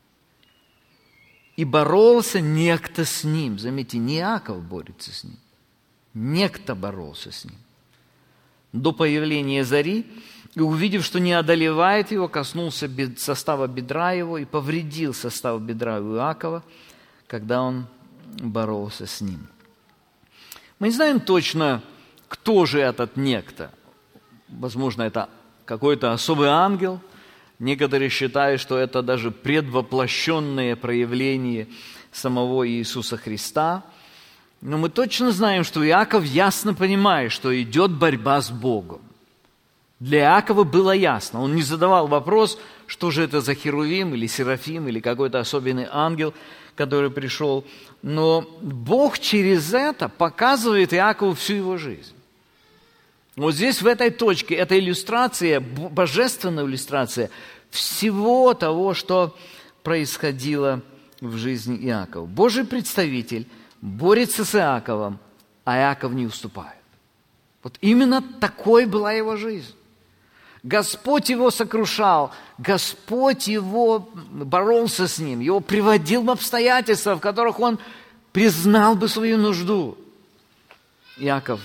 И боролся некто с ним». Заметьте, не Иаков борется с ним. Некто боролся с ним. До появления зари, и, увидев, что не одолевает его, коснулся состава бедра его и повредил состав бедра у Иакова, когда он боролся с ним. Мы не знаем точно, кто же этот некто. Возможно, это какой-то особый ангел. Некоторые считают, что это даже предвоплощенное проявление самого Иисуса Христа. Но мы точно знаем, что Иаков ясно понимает, что идет борьба с Богом. Для Иакова было ясно. Он не задавал вопрос, что же это за херувим или серафим, или какой-то особенный ангел, который пришел. Но Бог через это показывает Иакову всю его жизнь. Вот здесь, в этой точке, эта иллюстрация, божественная иллюстрация всего того, что происходило в жизни Иакова. Божий представитель борется с Иаковом, а Иаков не уступает. Вот именно такой была его жизнь. Господь его сокрушал, Господь его боролся с ним, его приводил в обстоятельства, в которых он признал бы свою нужду. Иаков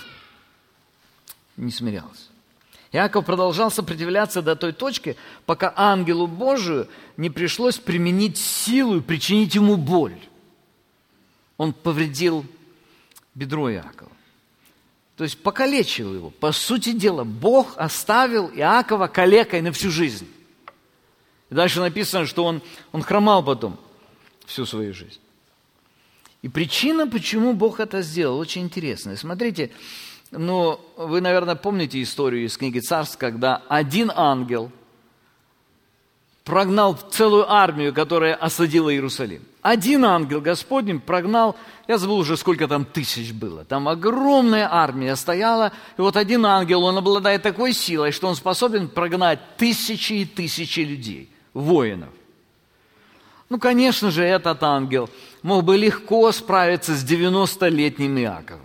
не смирялся. Иаков продолжал сопротивляться до той точки, пока ангелу Божию не пришлось применить силу и причинить ему боль. Он повредил бедро Иакова. То есть покалечил его. По сути дела, Бог оставил Иакова калекой на всю жизнь. И дальше написано, что он, он хромал потом всю свою жизнь. И причина, почему Бог это сделал, очень интересная. Смотрите, ну, вы, наверное, помните историю из книги Царств, когда один ангел прогнал целую армию, которая осадила Иерусалим. Один ангел Господень прогнал, я забыл уже, сколько там тысяч было. Там огромная армия стояла, и вот один ангел, он обладает такой силой, что он способен прогнать тысячи и тысячи людей, воинов. Ну, конечно же, этот ангел мог бы легко справиться с девяностолетним Иаковом.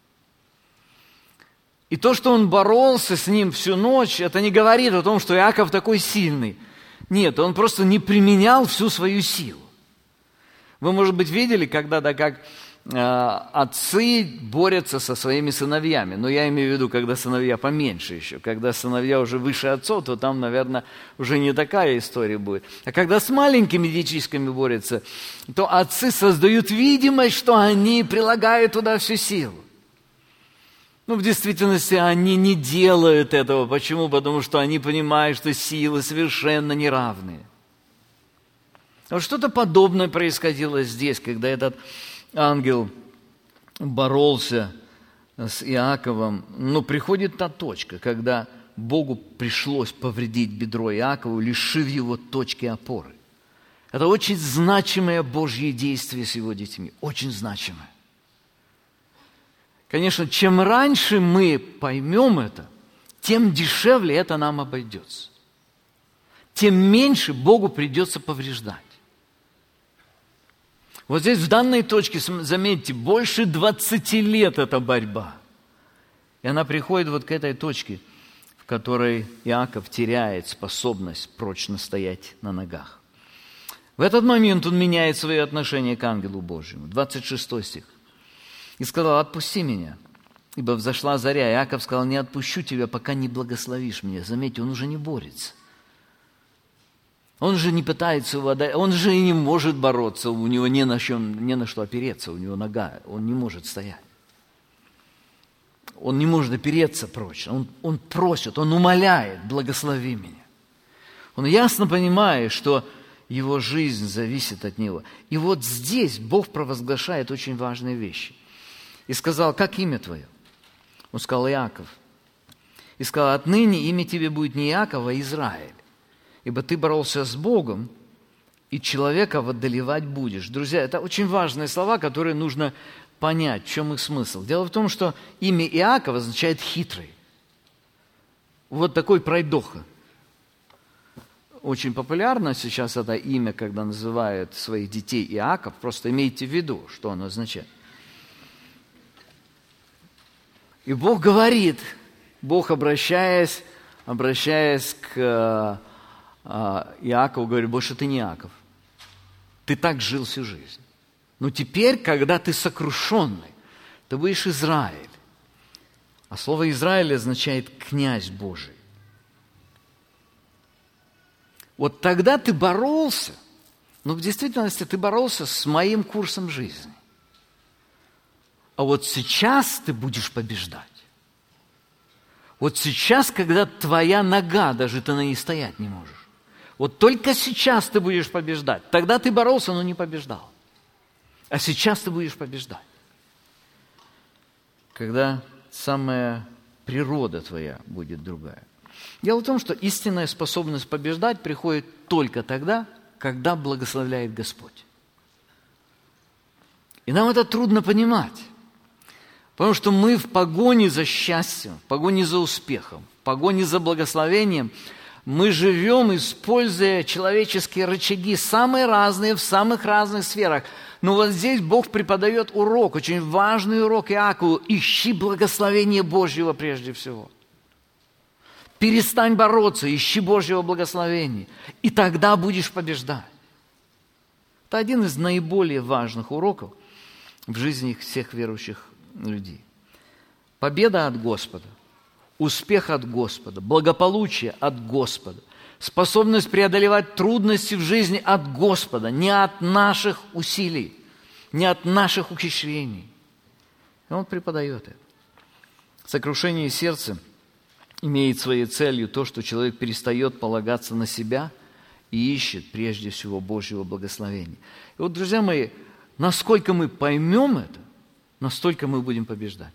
И то, что он боролся с ним всю ночь, это не говорит о том, что Иаков такой сильный. Нет, он просто не применял всю свою силу. Вы, может быть, видели когда-то, как э, отцы борются со своими сыновьями. Но я имею в виду, когда сыновья поменьше еще. Когда сыновья уже выше отцов, то там, наверное, уже не такая история будет. А когда с маленькими детишками борются, то отцы создают видимость, что они прилагают туда всю силу. Ну, в действительности, они не делают этого. Почему? Потому что они понимают, что силы совершенно неравные. Вот что-то подобное происходило здесь, когда этот ангел боролся с Иаковом. Но приходит та точка, когда Богу пришлось повредить бедро Иакову, лишив его точки опоры. Это очень значимое Божье действие с его детьми. Очень значимое. Конечно, чем раньше мы поймем это, тем дешевле это нам обойдется. Тем меньше Богу придется повреждать. Вот здесь в данной точке, заметьте, больше двадцати лет эта борьба. И она приходит вот к этой точке, в которой Иаков теряет способность прочно стоять на ногах. В этот момент он меняет свое отношение к ангелу Божьему. двадцать шестой стих. И сказал: отпусти меня, ибо взошла заря. Иаков сказал: не отпущу тебя, пока не благословишь меня. Заметьте, он уже не борется. Он же не пытается его отдать, он же и не может бороться, у него не на, чем, не на что опереться, у него нога, он не может стоять. Он не может опереться прочно, он, он просит, он умоляет: благослови меня. Он ясно понимает, что его жизнь зависит от него. И вот здесь Бог провозглашает очень важные вещи. И сказал: как имя твое? Он сказал: Иаков. И сказал: отныне имя тебе будет не Иаков, а Израиль. Ибо ты боролся с Богом, и человека одолевать будешь. Друзья, это очень важные слова, которые нужно понять, в чем их смысл. Дело в том, что имя Иаков означает «хитрый». Вот такой пройдоха. Очень популярно сейчас это имя, когда называют своих детей Иаков. Просто имейте в виду, что оно означает. И Бог говорит, Бог, обращаясь, обращаясь к Иакову, говорит: больше ты не Иаков. Ты так жил всю жизнь. Но теперь, когда ты сокрушенный, ты будешь Израиль. А слово Израиль означает князь Божий. Вот тогда ты боролся, но в действительности ты боролся с моим курсом жизни. А вот сейчас ты будешь побеждать. Вот сейчас, когда твоя нога, даже ты на ней стоять не можешь. Вот только сейчас ты будешь побеждать. Тогда ты боролся, но не побеждал. А сейчас ты будешь побеждать. Когда самая природа твоя будет другая. Дело в том, что истинная способность побеждать приходит только тогда, когда благословляет Господь. И нам это трудно понимать. Потому что мы в погоне за счастьем, в погоне за успехом, в погоне за благословением, мы живем, используя человеческие рычаги, самые разные, в самых разных сферах. Но вот здесь Бог преподает урок, очень важный урок Иакову: ищи благословение Божьего прежде всего. Перестань бороться, ищи Божьего благословения, и тогда будешь побеждать. Это один из наиболее важных уроков в жизни всех верующих людей. Победа от Господа, успех от Господа, благополучие от Господа, способность преодолевать трудности в жизни от Господа, не от наших усилий, не от наших ухищрений. И Он преподает это. Сокрушение сердца имеет своей целью то, что человек перестает полагаться на себя и ищет прежде всего Божьего благословения. И вот, друзья мои, насколько мы поймем это, настолько мы будем побеждать.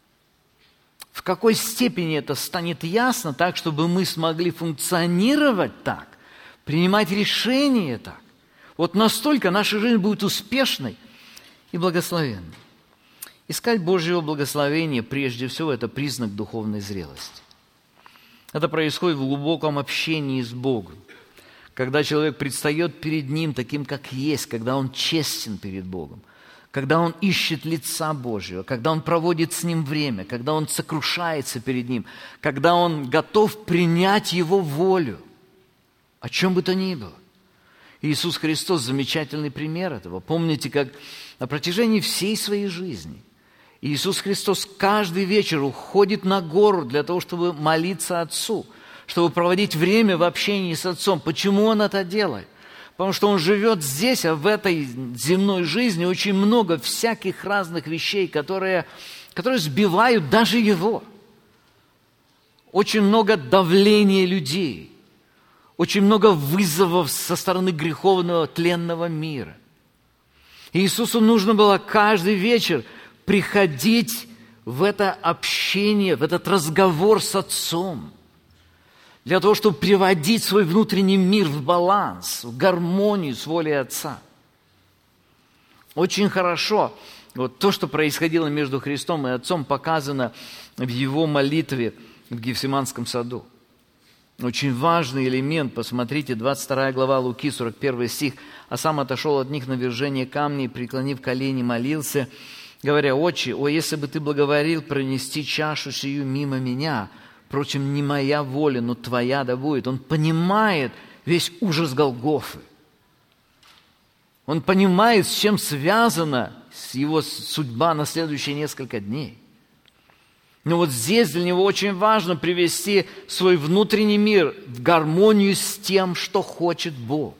В какой степени это станет ясно так, чтобы мы смогли функционировать так, принимать решения так, вот настолько наша жизнь будет успешной и благословенной. Искать Божьего благословения прежде всего – это признак духовной зрелости. Это происходит в глубоком общении с Богом, когда человек предстает перед Ним таким, как есть, когда он честен перед Богом, когда он ищет лица Божьего, когда он проводит с Ним время, когда он сокрушается перед Ним, когда он готов принять Его волю, о чем бы то ни было. Иисус Христос – замечательный пример этого. Помните, как на протяжении всей своей жизни Иисус Христос каждый вечер уходит на гору для того, чтобы молиться Отцу, чтобы проводить время в общении с Отцом. Почему Он это делает? Потому что Он живет здесь, а в этой земной жизни очень много всяких разных вещей, которые, которые сбивают даже Его. Очень много давления людей, очень много вызовов со стороны греховного тленного мира. И Иисусу нужно было каждый вечер приходить в это общение, в этот разговор с Отцом, для того, чтобы приводить свой внутренний мир в баланс, в гармонию с волей Отца. Очень хорошо вот то, что происходило между Христом и Отцом, показано в Его молитве в Гефсиманском саду. Очень важный элемент, посмотрите, двадцать вторая глава Луки, сорок первый стих. «А сам отошел от них на вержение камней, преклонив колени, молился, говоря: Отче, о, если бы Ты благоволил пронести чашу сию мимо меня, впрочем, не моя воля, но Твоя да будет». Он понимает весь ужас Голгофы. Он понимает, с чем связана его судьба на следующие несколько дней. Но вот здесь для него очень важно привести свой внутренний мир в гармонию с тем, что хочет Бог.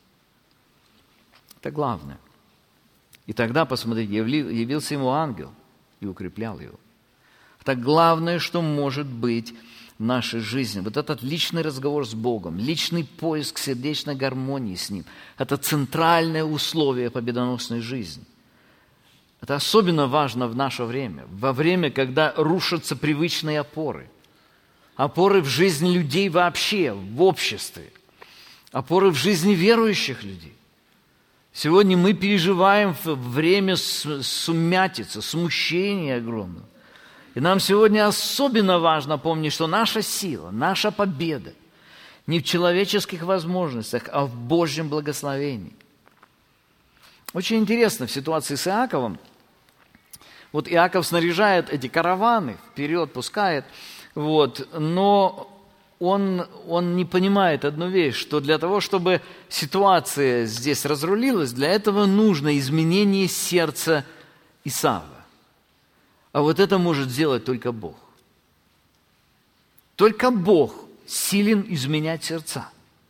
Это главное. И тогда, посмотрите, явился ему ангел и укреплял его. Это главное, что может быть в нашей жизни. Вот этот личный разговор с Богом, личный поиск сердечной гармонии с Ним – это центральное условие победоносной жизни. Это особенно важно в наше время, во время, когда рушатся привычные опоры. Опоры в жизни людей вообще, в обществе. Опоры в жизни верующих людей. Сегодня мы переживаем время сумятицы, смущения огромного. И нам сегодня особенно важно помнить, что наша сила, наша победа не в человеческих возможностях, а в Божьем благословении. Очень интересно в ситуации с Иаковом. Вот Иаков снаряжает эти караваны, вперед пускает, вот, но он, он не понимает одну вещь, что для того, чтобы ситуация здесь разрулилась, для этого нужно изменение сердца Исава. А вот это может сделать только Бог. Только Бог силен изменять сердца.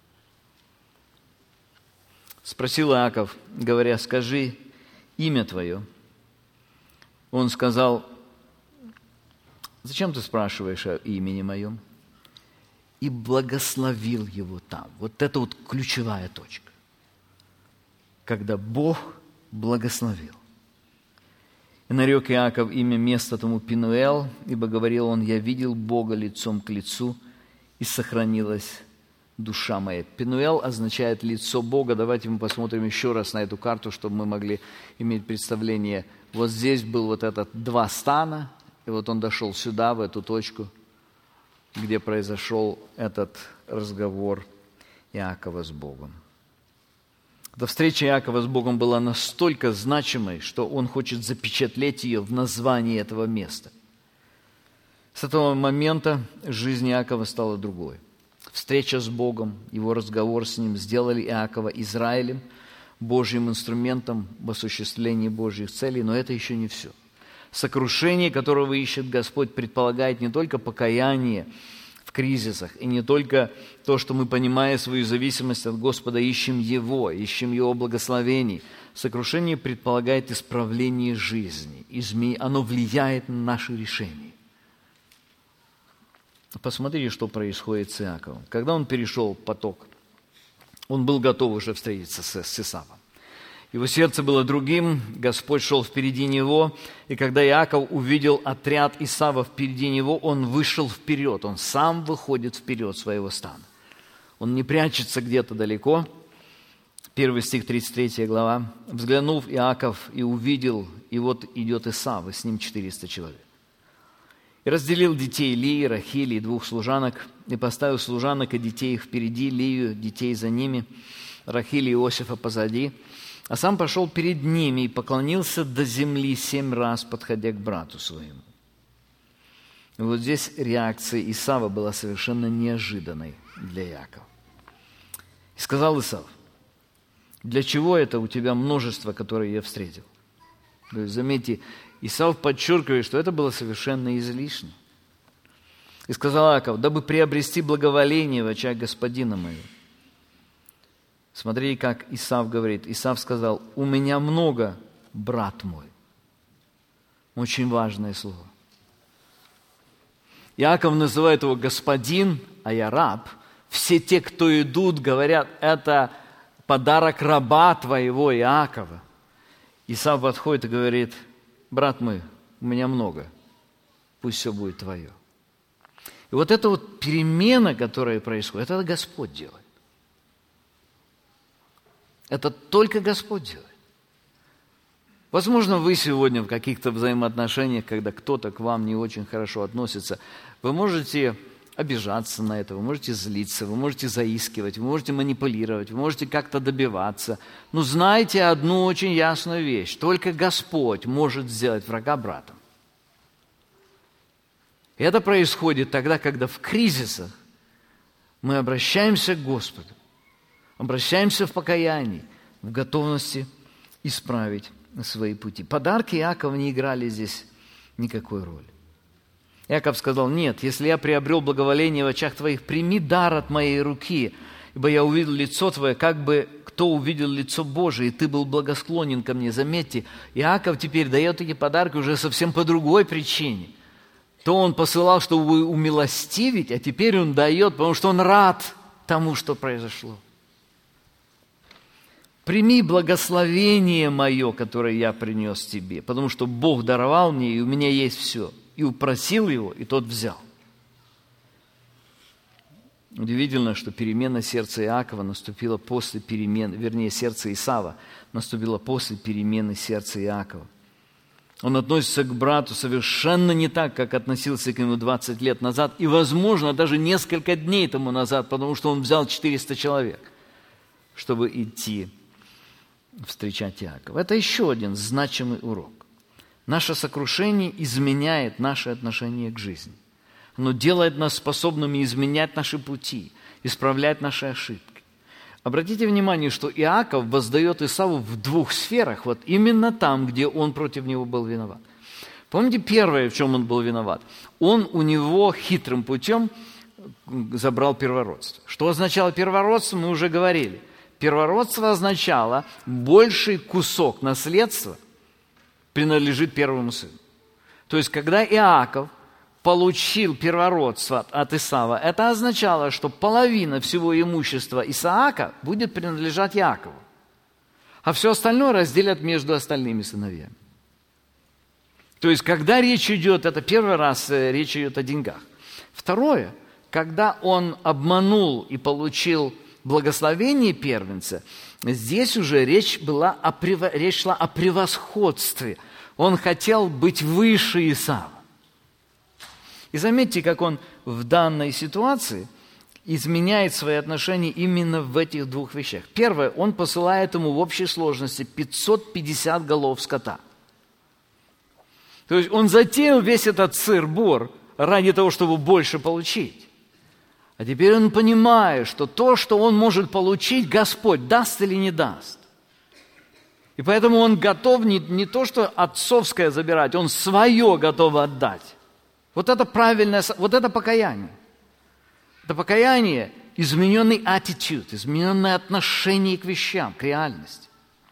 Спросил Иаков, говоря, скажи имя твое. Он сказал, зачем ты спрашиваешь о имени моем? И благословил его там. Вот это вот ключевая точка. Когда Бог благословил. И нарек Иаков имя места тому Пенуэл, ибо говорил он, я видел Бога лицом к лицу, и сохранилась душа моя. Пенуэл означает лицо Бога. Давайте мы посмотрим еще раз на эту карту, чтобы мы могли иметь представление. Вот здесь был вот этот два стана, и вот он дошел сюда, в эту точку, где произошел этот разговор Иакова с Богом. Эта встреча Иакова с Богом была настолько значимой, что он хочет запечатлеть ее в названии этого места. С этого момента жизнь Иакова стала другой. Встреча с Богом, его разговор с Ним сделали Иакова Израилем, Божьим инструментом в осуществлении Божьих целей, но это еще не все. Сокрушение, которого ищет Господь, предполагает не только покаяние в кризисах, и не только то, что мы, понимая свою зависимость от Господа, ищем Его, ищем Его благословений. Сокрушение предполагает исправление жизни, оно влияет на наши решения. Посмотрите, что происходит с Иаковом. Когда он перешел поток, он был готов уже встретиться с Исавом. Его сердце было другим, Господь шел впереди него, и когда Иаков увидел отряд Исава впереди него, он вышел вперед, он сам выходит вперед своего стана. Он не прячется где-то далеко. Первый стих, тридцать третья глава. «Взглянув Иаков и увидел, и вот идет Исав, и с ним четыреста человек. И разделил детей Лии, Рахили и двух служанок, и поставил служанок и детей их впереди, Лию, детей за ними, Рахили и Иосифа позади, а сам пошел перед ними и поклонился до земли семь раз, подходя к брату своему». И вот здесь реакция Исава была совершенно неожиданной для Иакова. И сказал Исав, для чего это у тебя множество, которое я встретил? То есть, заметьте, Исав подчеркивает, что это было совершенно излишне. И сказал Иаков, дабы приобрести благоволение в очах господина моего. Смотри, как Исав говорит. Исав сказал, у меня много, брат мой. Очень важное слово. Иаков называет его господин, а я раб. Все те, кто идут, говорят, это подарок раба твоего Иакова. Исав подходит и говорит, брат мой, у меня много, пусть все будет твое. И вот эта вот перемена, которая происходит, это Господь делает. Это только Господь делает. Возможно, вы сегодня в каких-то взаимоотношениях, когда кто-то к вам не очень хорошо относится, вы можете обижаться на это, вы можете злиться, вы можете заискивать, вы можете манипулировать, вы можете как-то добиваться. Но знайте одну очень ясную вещь. Только Господь может сделать врага братом. И это происходит тогда, когда в кризисах мы обращаемся к Господу, обращаемся в покаянии, в готовности исправить свои пути. Подарки Иакова не играли здесь никакой роли. Иаков сказал, нет, если я приобрел благоволение в очах твоих, прими дар от моей руки, ибо я увидел лицо твое, как бы кто увидел лицо Божие, и ты был благосклонен ко мне. Заметьте, Иаков теперь дает эти подарки уже совсем по другой причине. То он посылал, чтобы умилостивить, а теперь он дает, потому что он рад тому, что произошло. Прими благословение мое, которое я принес тебе, потому что Бог даровал мне, и у меня есть все. И упросил его, и тот взял. Удивительно, что перемена сердца Иакова наступила после перемены, вернее, сердца Исава наступила после перемены сердца Иакова. Он относится к брату совершенно не так, как относился к нему двадцать лет назад, и, возможно, даже несколько дней тому назад, потому что он взял четыреста человек, чтобы идти встречать Иакова. Это еще один значимый урок. Наше сокрушение изменяет наше отношение к жизни. Оно делает нас способными изменять наши пути, исправлять наши ошибки. Обратите внимание, что Иаков воздает Исаву в двух сферах, вот именно там, где он против него был виноват. Помните первое, в чем он был виноват? Он у него хитрым путем забрал первородство. Что означало первородство, мы уже говорили. Первородство означало, больший кусок наследства принадлежит первому сыну. То есть, когда Иаков получил первородство от Исава, это означало, что половина всего имущества Исаака будет принадлежать Иакову, а все остальное разделят между остальными сыновьями. То есть, когда речь идет, это первый раз речь идет о деньгах. Второе, когда он обманул и получил благословение первенца, здесь уже речь, была о, речь шла о превосходстве. Он хотел быть выше Исава. И заметьте, как он в данной ситуации изменяет свои отношения именно в этих двух вещах. Первое, он посылает ему в общей сложности пятьсот пятьдесят голов скота. То есть он затеял весь этот сыр-бор ради того, чтобы больше получить. А теперь он понимает, что то, что он может получить, Господь даст или не даст. И поэтому он готов не, не то, что отцовское забирать, он свое готов отдать. Вот это правильное, вот это покаяние. Это покаяние, измененный attitude, измененное отношение к вещам, к реальности.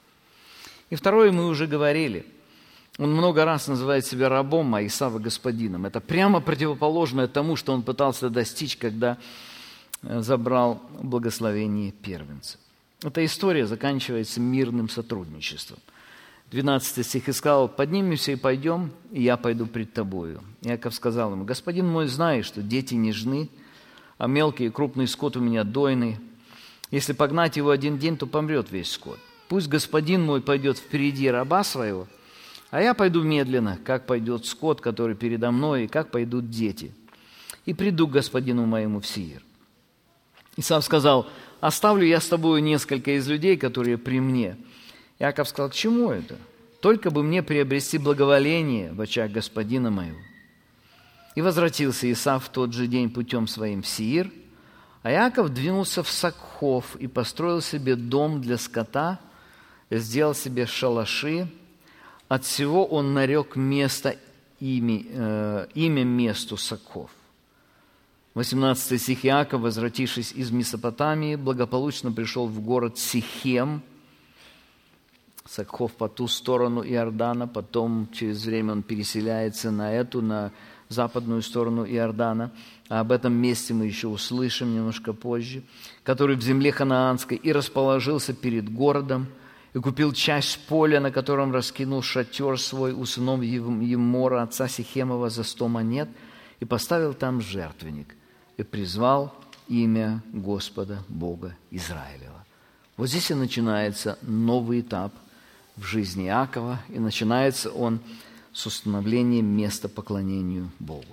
И второе, мы уже говорили, он много раз называет себя рабом, а Исава господином. Это прямо противоположное тому, что он пытался достичь, когда забрал благословение первенца. Эта история заканчивается мирным сотрудничеством. двенадцатый стих, и сказал: «Поднимемся и пойдем, и я пойду пред тобою». Иаков сказал ему: «Господин мой знает, что дети нежны, а мелкий и крупный скот у меня дойный. Если погнать его один день, то помрет весь скот. Пусть господин мой пойдет впереди раба своего, а я пойду медленно, как пойдет скот, который передо мной, и как пойдут дети. И приду к господину моему в Сеир». Исав сказал: «Оставлю я с тобою несколько из людей, которые при мне». Иаков сказал: «К чему это? Только бы мне приобрести благоволение в очах господина моего». И возвратился Исав в тот же день путем своим в Сеир, а Иаков двинулся в Сакхов и построил себе дом для скота, сделал себе шалаши. От всего он нарек место имя, э, имя месту Сакхов. восемнадцатый стих. Иаков, возвратившись из Месопотамии, благополучно пришел в город Сихем. Сакхов по ту сторону Иордана, потом через время он переселяется на эту, на западную сторону Иордана. А об этом месте мы еще услышим немножко позже. Который в земле ханаанской, и расположился перед городом, и купил часть поля, на котором раскинул шатер свой у сынов Еммора, отца Сихемова, за сто монет, и поставил там жертвенник, и призвал имя Господа Бога Израилева. Вот здесь и начинается новый этап в жизни Иакова, и начинается он с установления места поклонению Богу.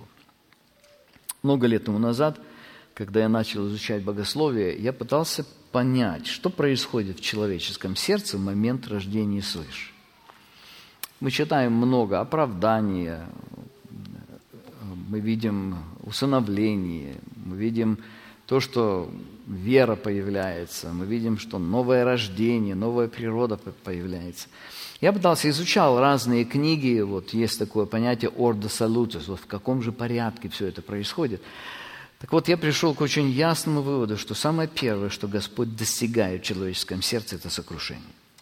Много лет тому назад, когда я начал изучать богословие, я пытался понять, что происходит в человеческом сердце в момент рождения свыше. Мы читаем много оправдания, мы видим усыновление, мы видим то, что вера появляется, мы видим, что новое рождение, новая природа появляется. Я пытался, изучал разные книги, вот есть такое понятие ordo salutis, вот в каком же порядке все это происходит. Так вот, я пришел к очень ясному выводу, что самое первое, что Господь достигает в человеческом сердце, это сокрушение.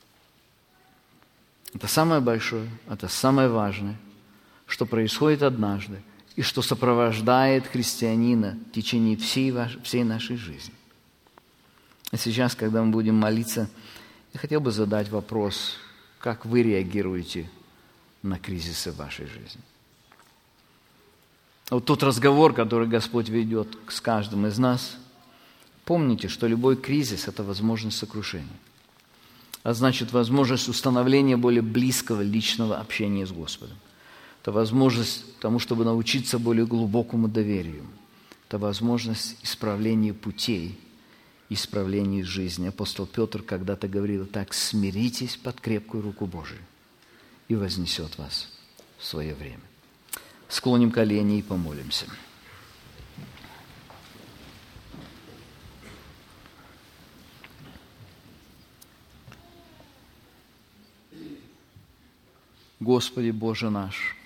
Это самое большое, это самое важное, что происходит однажды, и что сопровождает христианина в течение всей, ваш, всей нашей жизни. А сейчас, когда мы будем молиться, я хотел бы задать вопрос, как вы реагируете на кризисы в вашей жизни. Вот тот разговор, который Господь ведет с каждым из нас, Помните, что любой кризис – это возможность сокрушения. А значит, возможность установления более близкого личного общения с Господом. Это возможность тому, чтобы научиться более глубокому доверию. Это возможность исправления путей, исправления жизни. Апостол Петр когда-то говорил так: смиритесь под крепкую руку Божию, и вознесет вас в свое время. Склоним колени и помолимся. Господи Боже наш,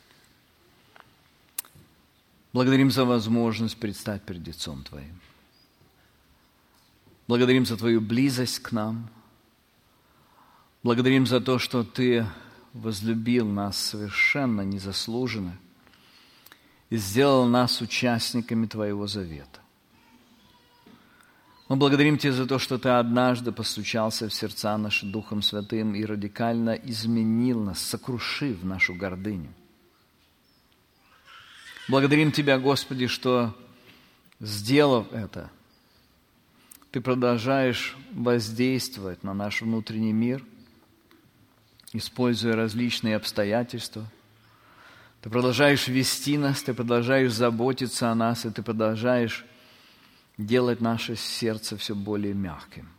благодарим за возможность предстать перед лицом Твоим. Благодарим за Твою близость к нам. Благодарим за то, что Ты возлюбил нас совершенно незаслуженно и сделал нас участниками Твоего завета. Мы благодарим Тебя за то, что Ты однажды постучался в сердца наши Духом Святым и радикально изменил нас, сокрушив нашу гордыню. Благодарим Тебя, Господи, что, сделав это, Ты продолжаешь воздействовать на наш внутренний мир, используя различные обстоятельства. Ты продолжаешь вести нас, Ты продолжаешь заботиться о нас, и Ты продолжаешь делать наше сердце все более мягким.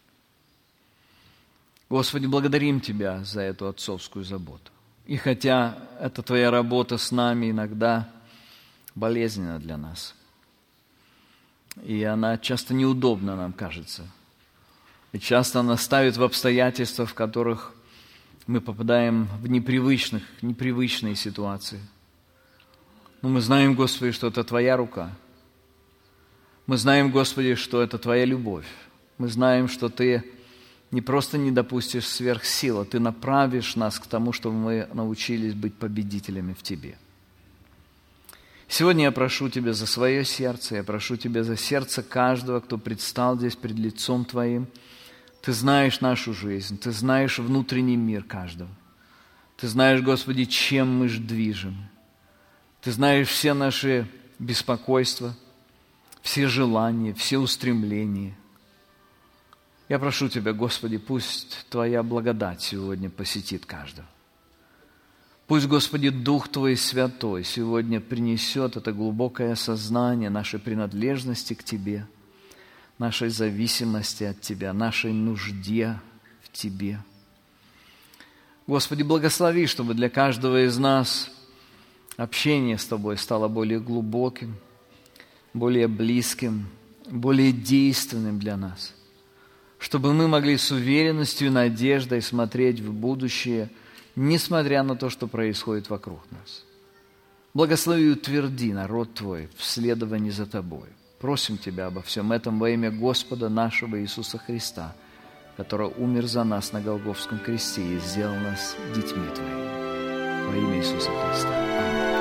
Господи, благодарим Тебя за эту отцовскую заботу. И хотя эта Твоя работа с нами иногда болезненна для нас, и она часто неудобна нам кажется, и часто она ставит в обстоятельства, в которых мы попадаем в непривычных, непривычные ситуации. Но мы знаем, Господи, что это Твоя рука. Мы знаем, Господи, что это Твоя любовь. Мы знаем, что Ты не просто не допустишь сверхсил, а Ты направишь нас к тому, чтобы мы научились быть победителями в Тебе. Сегодня я прошу Тебя за свое сердце, я прошу Тебя за сердце каждого, кто предстал здесь пред лицом Твоим. Ты знаешь нашу жизнь, Ты знаешь внутренний мир каждого. Ты знаешь, Господи, чем мы движем. Ты знаешь все наши беспокойства, все желания, все устремления. Я прошу Тебя, Господи, пусть Твоя благодать сегодня посетит каждого. Пусть, Господи, Дух Твой Святой сегодня принесет это глубокое осознание нашей принадлежности к Тебе, нашей зависимости от Тебя, нашей нужде в Тебе. Господи, благослови, чтобы для каждого из нас общение с Тобой стало более глубоким, более близким, более действенным для нас, чтобы мы могли с уверенностью и надеждой смотреть в будущее, несмотря на то, что происходит вокруг нас. Благослови и утверди народ Твой в следовании за Тобой. Просим Тебя обо всем этом во имя Господа нашего Иисуса Христа, который умер за нас на Голгофском кресте и сделал нас детьми Твоими. Во имя Иисуса Христа. Аминь.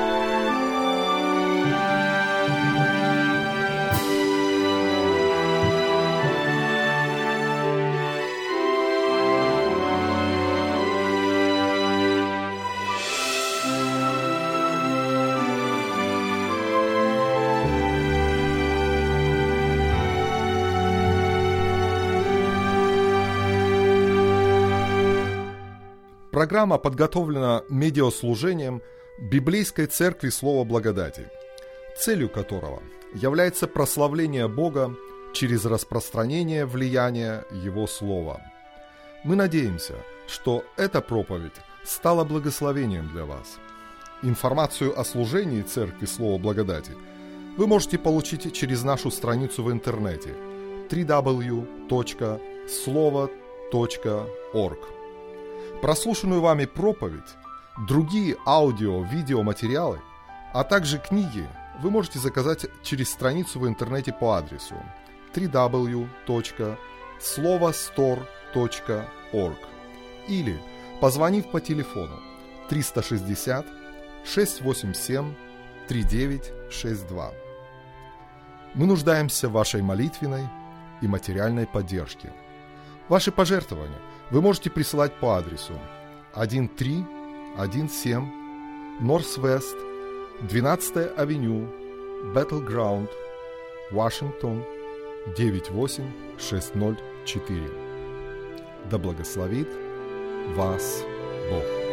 Программа подготовлена медиаслужением Библейской Церкви Слова Благодати, целью которого является прославление Бога через распространение влияния Его Слова. Мы надеемся, что эта проповедь стала благословением для вас. Информацию о служении Церкви Слова Благодати вы можете получить через нашу страницу в интернете дабл ю дабл ю дабл ю точка слово точка орг. Прослушанную вами проповедь, другие аудио-видеоматериалы, а также книги вы можете заказать через страницу в интернете по адресу дабл ю дабл ю дабл ю точка слово стор точка орг или позвонив по телефону триста шестьдесят шестьсот восемьдесят семь тридцать девять шестьдесят два. Мы нуждаемся в вашей молитвенной и материальной поддержке. Ваши пожертвования вы можете присылать по адресу тысяча триста семь Норс-Вест, двенадцатая авеню, Battleground, Вашингтон, девять восемь шесть ноль четыре. Да благословит вас Бог.